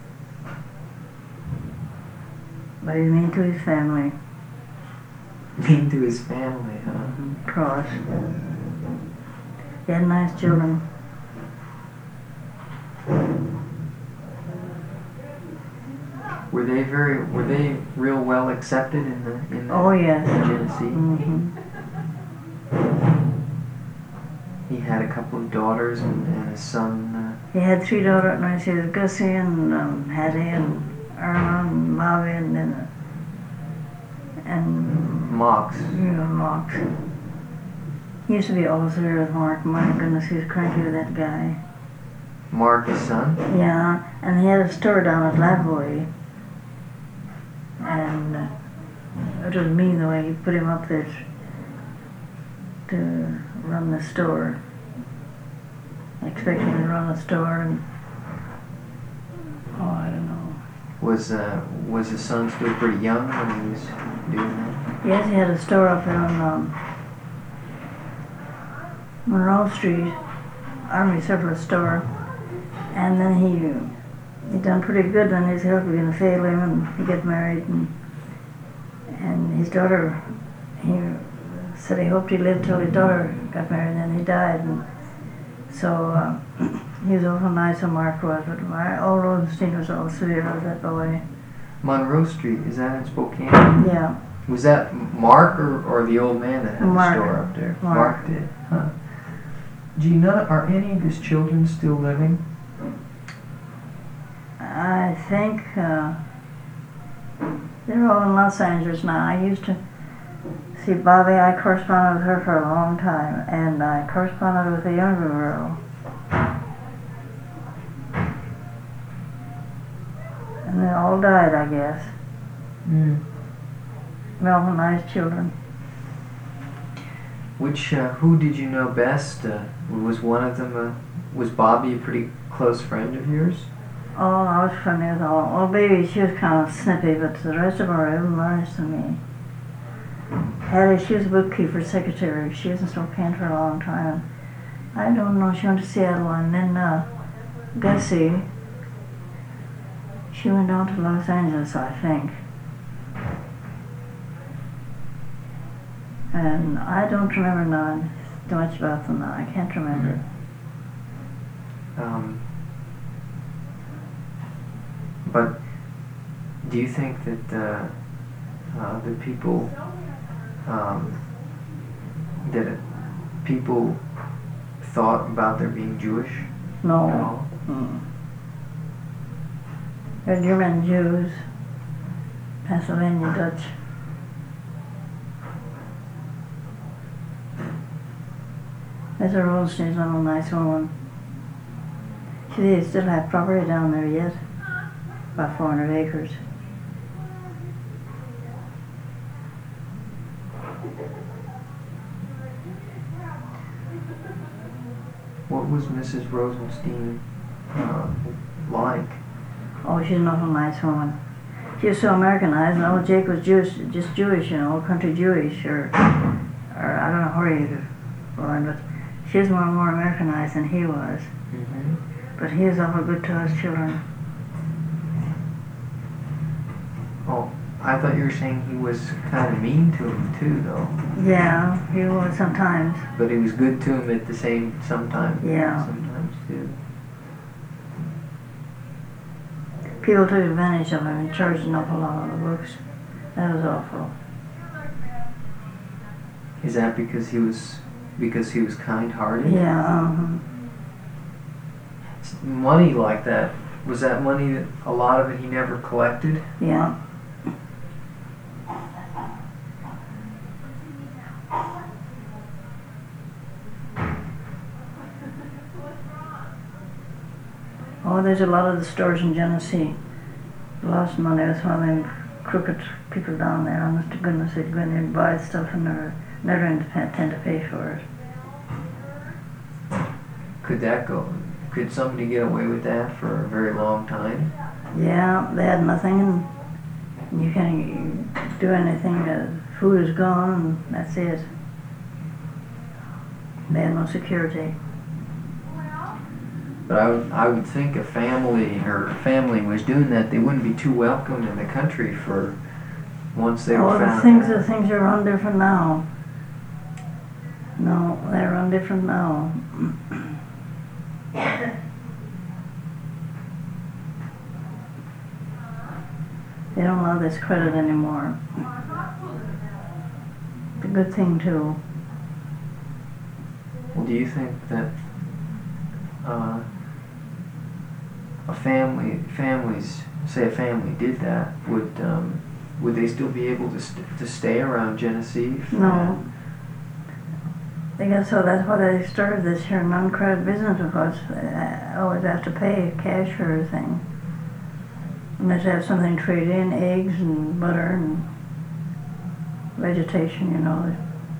B: But he's mean to his family.
A: Mean to his family, huh?
B: Mm-hmm. Cross. He had nice children.
A: Were they very? Were they real well accepted in the in the
B: Oh yes.
A: Genesee?
B: Mm-hmm.
A: He had a couple of daughters and, and a son. Uh,
B: He had three daughters, and I said Gussie and um, Hattie and Irma and Bobby and then and
A: Mox.
B: you know Mox. He used to be always there with Mark. My goodness, he was cranky with that guy.
A: Mark, his son.
B: Yeah, and he had a store down at Lavoie. And uh, it was mean the way he put him up there to run the store. Expecting him to run the store and oh, I don't know.
A: Was uh, was his son still pretty young when he was doing that?
B: Yes, he had a store up there on um, Monroe Street, Army Surplus store, and then he he done pretty good. Then his health was gonna fail him, and he got married, and and his daughter, he said he hoped he lived till his daughter got married, and then he died, and so uh, he was awful nice, and Mark was, but my old Rosenstein was all severe as that boy.
A: Monroe Street, is that in Spokane?
B: Yeah.
A: Was that Mark or, or the old man that had
B: Mark.
A: the store up there?
B: Mark.
A: did, huh? Gee, none, are any of his children still living?
B: I think uh, they're all in Los Angeles now. I used to see Bobby. I corresponded with her for a long time, and I corresponded with a younger girl. And they all died, I guess.
A: Mm.
B: Well, nice children.
A: Which, uh, who did you know best? Uh, was one of them, uh, was Bobby a pretty close friend of yours?
B: Oh, I was friendly with all. Well, baby, she was kind of snippy, but the rest of them were real nice to me. Hattie, she was a bookkeeper, secretary. She was in Spokane for a long time. I don't know, she went to Seattle, and then uh, Gussie, she went on to Los Angeles, I think. And I don't remember now too much about them now. I can't remember.
A: Um, but do you think that uh, uh, the people um, that it, people thought about their being Jewish at
B: No.
A: all?
B: Mm. They're German Jews, Pennsylvania Dutch. There's a Rosenstein's one, a nice woman. See, they still have property down there yet, about four hundred acres.
A: What was Missus Rosenstein uh, like?
B: Oh, she's an awful nice woman. She was so Americanized, and old Jake was Jewish, just Jewish, you know, country Jewish, or, or I don't know where he was born, but she was more and more Americanized than he was.
A: Mm-hmm.
B: But he was awful good to us children.
A: Oh, I thought you were saying he was kind of mean to him too, though.
B: Yeah, he was sometimes.
A: But he was good to him at the same sometimes.
B: Yeah.
A: Sometimes too.
B: People took advantage of him and charged an awful lot on the books. That was awful.
A: Is that because he was because he was kind-hearted?
B: Yeah. Um,
A: Money like that, was that money that a lot of it he never collected?
B: yeah. Oh, there's a lot of the stores in Genesee. lost money with one of them crooked people down there. Honest to goodness, they'd go in there and buy stuff and never, never intend to pay for it.
A: Could that go? Could somebody get away with that for a very long time?
B: Yeah, they had nothing, and you can't do anything. The food is gone, and that's it. They had no security.
A: But I would, I would think a family or a family was doing that, they wouldn't be too welcome in the country for once they were
B: Oh, the
A: found
B: things,
A: out.
B: the things are run different now. No, they're run different now. They don't allow this credit anymore. It's a good thing too.
A: Well, do you think that uh, a family, families, say a family did that, would um, would they still be able to st- to stay around Genesee?
B: No. I guess so. That's why they started this here non-credit business, because they always have to pay cash for everything. Unless they have something to trade in, eggs and butter and vegetation, you know.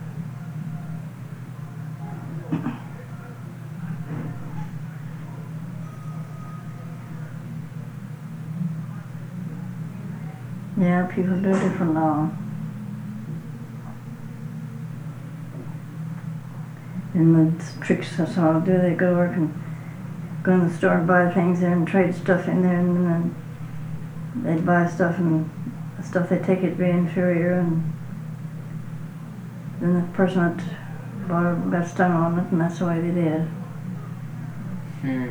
B: Yeah, people do different now. And the tricks that's all do, they go to work and go in the store and buy things there and trade stuff in there, and then they'd buy stuff and the stuff they take it be inferior, and then the person that bought it got stung on it, and that's the way they did.
A: Hmm.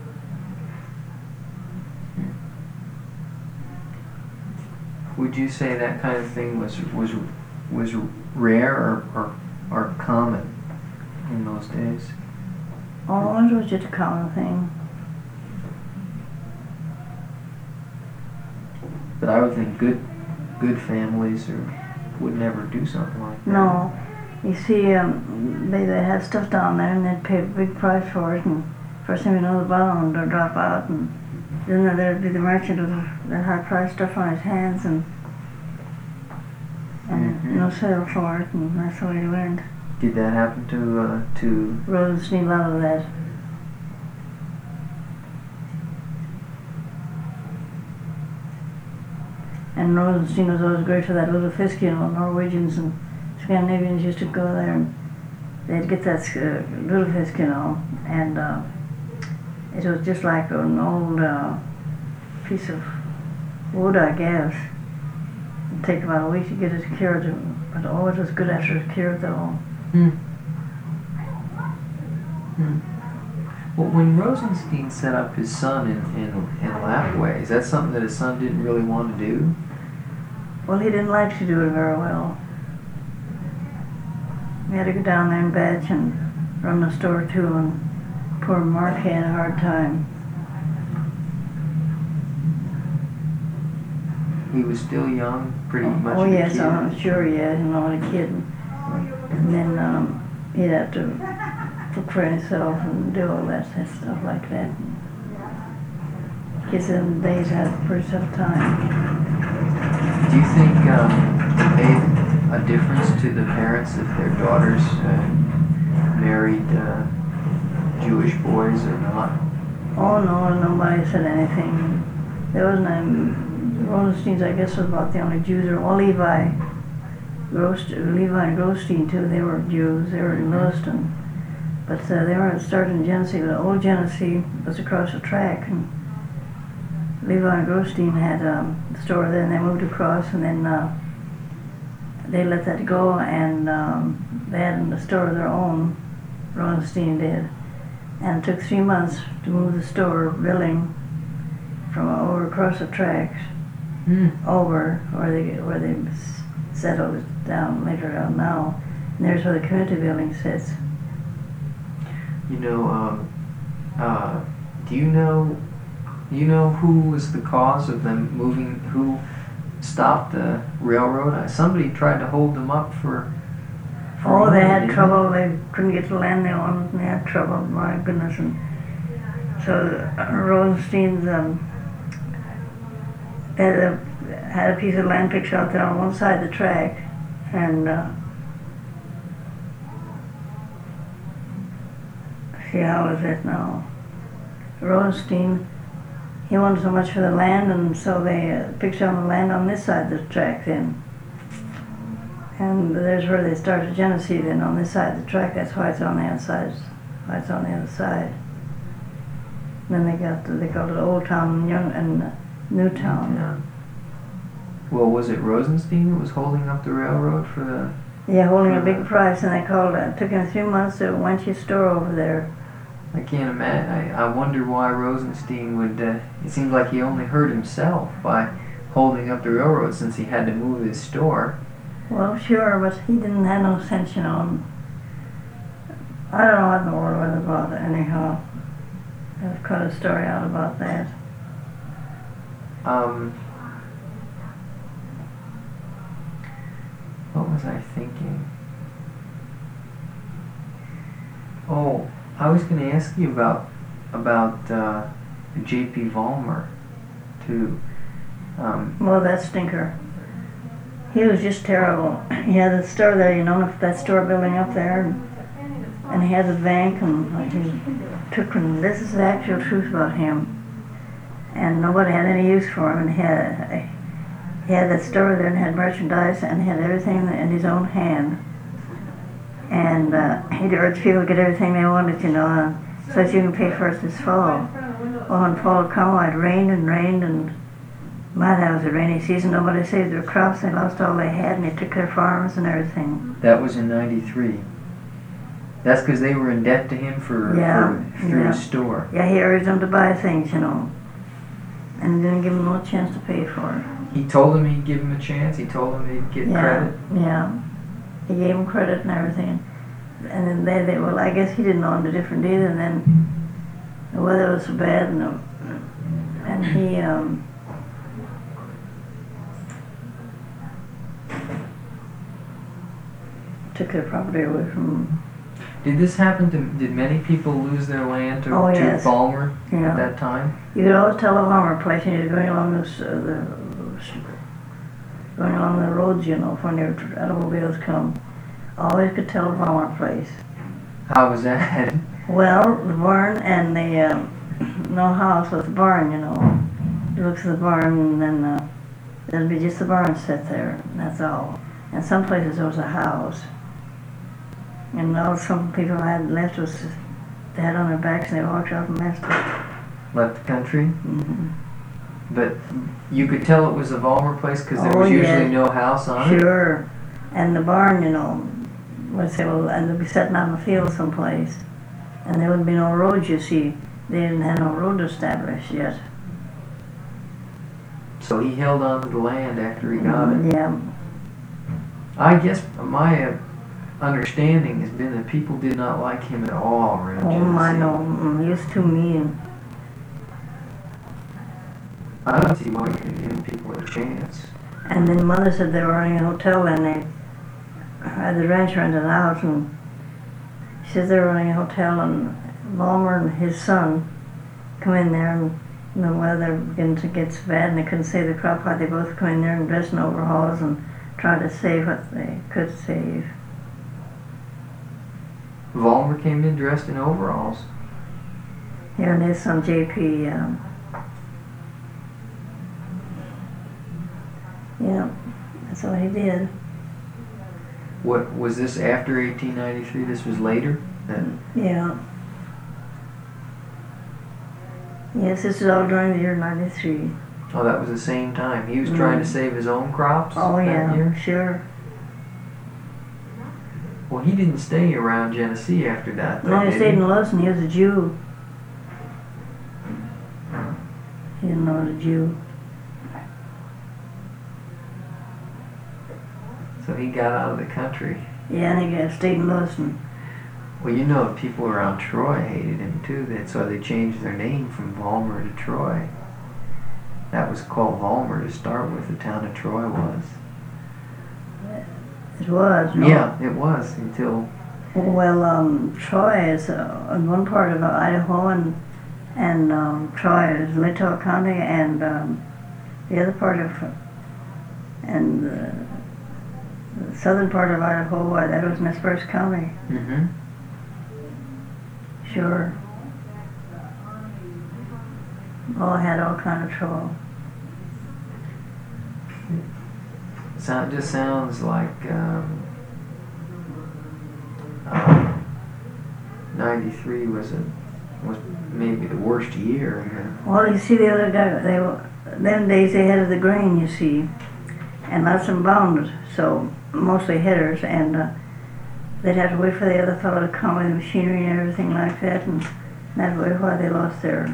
A: Would you say that kind of thing was was was rare or or, or common in those days?
B: Oh, it was just a common thing.
A: But I would think good good families or would never do something like that.
B: No, you see, um, they they had stuff down there, and they'd pay a big price for it, and first thing you know, the bottom would drop out, and then there'd be the merchant with the high price stuff on his hands, and and
A: Mhm.
B: no sale for it, and that's the way it went.
A: Did that happen to uh, to?
B: Rosenstein, a lot of that. And Rosenstein was always great for that little fisk, you know. Norwegians and Scandinavians used to go there, and they'd get that uh, little fisk, you know, and uh, it was just like an old uh, piece of wood, I guess. It'd take about a week to get it cured, but oh, it was good after it was cured, though.
A: Hmm. Hmm. Well, when Rosenstein set up his son in, in, in Lapway, is that something that his son didn't really want to do?
B: Well, he didn't like to do it very well. We had to go down there and badge and run the store too, and poor Mark had a hard time.
A: He was still young, pretty much
B: Oh
A: of a
B: yes,
A: kid.
B: I'm sure he had, you know, a kid. And then um, he'd have to cook for himself and do all that stuff like that. Kids in the days had a pretty tough time.
A: Do you think um, it made a difference to the parents if their daughters uh, married uh, Jewish boys or not?
B: Oh no, nobody said anything. There wasn't any, Rosensteins, I guess, was about the only Jews. Or well, Levi, Grost, Levi and Grostein too. They were Jews. They were in Lewiston, but uh, they were started in Genesee. The old Genesee was across the track, and Levi and Grostein had um, a store there, and they moved across, and then uh, they let that go, and um, they had a store of their own. Rosenstein did, and it took three months to move the store building from over across the tracks
A: Hmm.
B: over where they where they s- settled it down later on now. And there's where the community building sits.
A: You know, um, uh, do you know, you know who was the cause of them moving? Who stopped the railroad? Uh, somebody tried to hold them up for. for
B: Oh, they
A: money,
B: had
A: didn't
B: trouble. They couldn't get the land they wanted, and they had trouble. My goodness! And so uh, Rosenstein's um, had a, had a piece of land picture out there on one side of the track, and uh, see, how is it now? Rosenstein, he wanted so much for the land, and so they uh, picture on the land on this side of the track then. And there's where they started Genesee then, on this side of the track. That's why it's on the outside, why it's on the other side. Then they got, the, they called it Old Town and Young and uh, New Town.
A: Yeah. Well, was it Rosenstein that was holding up the railroad for the...
B: Yeah, holding a big price, and they called it, it took him three months to went to your store over there.
A: I can't imagine. I, I wonder why Rosenstein would... Uh, it seems like he only hurt himself by holding up the railroad since he had to move his store.
B: Well, sure, but he didn't have no sense, you know. I don't know what in the world was about it, anyhow. I've cut a story out about that.
A: Um... What was I thinking? Oh, I was going to ask you about about uh, J P Vollmer, too. Um,
B: Well, that stinker. He was just terrible. He had a store there, you know, that store building up there, and, and he had a bank, and like, he took, and this is the actual truth about him. And nobody had any use for him, and he had, he had that store there and had merchandise and had everything in his own hand. And uh, he'd urge people to get everything they wanted, you know, uh, so that you can pay for it this fall. Well, when fall had come, it rained and rained, and my, that was a rainy season. Nobody saved their crops. They lost all they had, and they took their farms and everything.
A: that was in ninety-three. That's because they were in debt to him for,
B: Yeah,
A: for through
B: yeah.
A: his store.
B: Yeah, he urged them to buy things, you know, and didn't give them no chance to pay for it.
A: He told them he'd give him a chance. He told them he'd get
B: Yeah,
A: credit.
B: yeah. He gave them credit and everything. And then they, they, well, I guess he didn't know any different either. And then the weather was so bad, and, the, and he, um, took their property away from them.
A: Did this happen to? Did many people lose their land to,
B: Oh,
A: to
B: yes.
A: Vollmer
B: Yeah.
A: at that time?
B: You could always tell a farmer place when you're going along this, uh, the, going along the roads, you know, when your automobiles come. Always could tell a farmer place.
A: How was that?
B: Well, the barn and the, um, no house with the barn, you know. You look at the barn, and then uh, there'll be just the barn set there, and that's all. And some places there was a house. And all some people had left was, they had on their backs and they walked out and left it.
A: Left the country?
B: Mm-hmm.
A: But you could tell it was a Vollmer place because there
B: Oh,
A: was usually
B: yeah.
A: no house on it?
B: Sure. And the barn, you know, would say, well, and they'd be sitting out in the field someplace. And there wouldn't be no roads, you see. They didn't have no road established yet.
A: So he held on to the land after he got it.
B: Yeah.
A: I guess my uh, understanding has been that people did not like him at all around
B: Oh my,
A: Genesee.
B: no, mm, he was too mean.
A: I don't see why you could give people a chance.
B: And then mother said they were running a hotel and they had the ranch rented out, and she said they were running a hotel, and Vollmer and his son come in there, and the weather began to get so bad and they couldn't save the crop out. They both come in there and dress in overalls and try to save what they could save.
A: Vollmer came in dressed in overalls.
B: Here and his son J P, um, yeah, that's what he did.
A: What was this after eighteen ninety-three? This was later? Then
B: Yeah. Yes, this is all during the year ninety-three.
A: oh, that was the same time. He was trying to save his own crops
B: Oh
A: that
B: yeah,
A: year.
B: sure.
A: Well, he didn't stay around Genesee after that.
B: No,
A: though,
B: he
A: did
B: stayed in Lawson. He was a Jew. He didn't know the Jew.
A: So he got out of the country.
B: Yeah, and he got stayed in Lawson.
A: Well, you know, people around Troy hated him too. That's why they changed their name from Vollmer to Troy. That was called Vollmer to start with. The town of Troy was.
B: It was. No?
A: Yeah, it was until
B: Well, um, Troy is uh, in one part of uh, Idaho, and and um, Troy is Little County, and um, the other part of, and the, the southern part of Idaho, why, that was Nez Perce County.
A: Mm-hmm.
B: Sure. All had all kind of trouble.
A: So it just sounds like um, uh, ninety-three was a was maybe the worst year. And
B: Well, you see, the other guy, they were, them days they had the grain, you see, and lots of them bounded, so mostly headers, and uh, they'd have to wait for the other fellow to come with the machinery and everything like that, and that way why they lost their,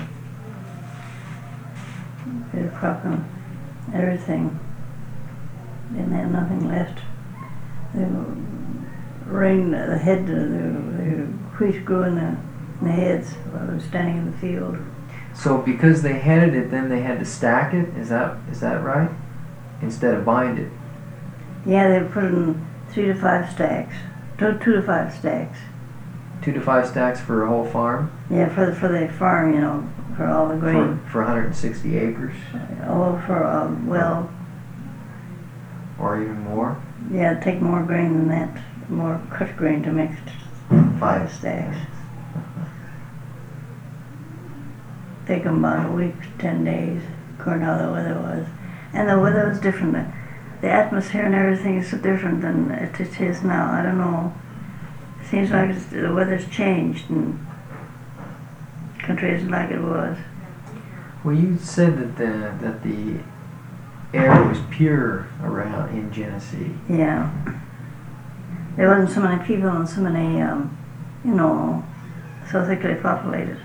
B: their crop and everything. Didn't have nothing left. The rain, the head, the, the wheat grew in the, in the heads while they were standing in the field.
A: so because they headed it, then they had to stack it. Is that is that right? Instead of bind it.
B: Yeah, they put it in three to five stacks, two, two to five stacks.
A: Two to five stacks for a whole farm
B: Yeah, for the, for the farm, you know, for all the
A: for,
B: grain.
A: for one hundred sixty acres
B: Oh, for, uh, well,
A: or even more.
B: yeah, it'd take more grain than that, more crushed grain to make five stacks. Take them about a week, ten days, according to how the weather was. And the weather was different. The, the atmosphere and everything is so different than it, it is now. I don't know. Seems like it's, the weather's changed and country isn't like it was.
A: Well, you said that the that the air was pure around in Genesee.
B: Yeah. There wasn't so many people and so many, um, you know, so thickly populated.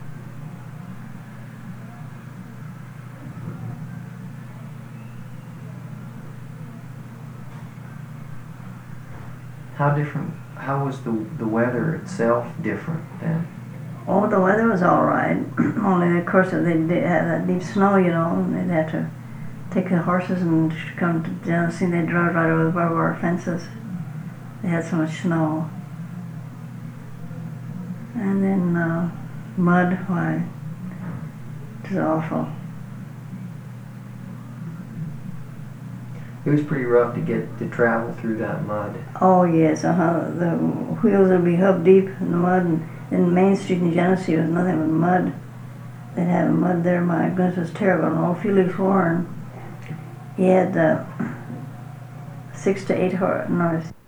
A: How different? How was the the weather itself different then?
B: Oh, the weather was all right. Only, of course, they did have that deep snow, you know, and they'd have to take the horses and come to Genesee. They'd drive right over the barbed wire fences. They had so much snow. And then uh, mud, why, it was awful.
A: It was pretty rough to get to travel through that mud.
B: Oh, yes, uh-huh. The wheels would be hub deep in the mud, and in Main Street in Genesee was nothing but mud. They'd have mud there, my goodness, it was terrible. And old Felix Warren, he had uh, six to eight horses, no,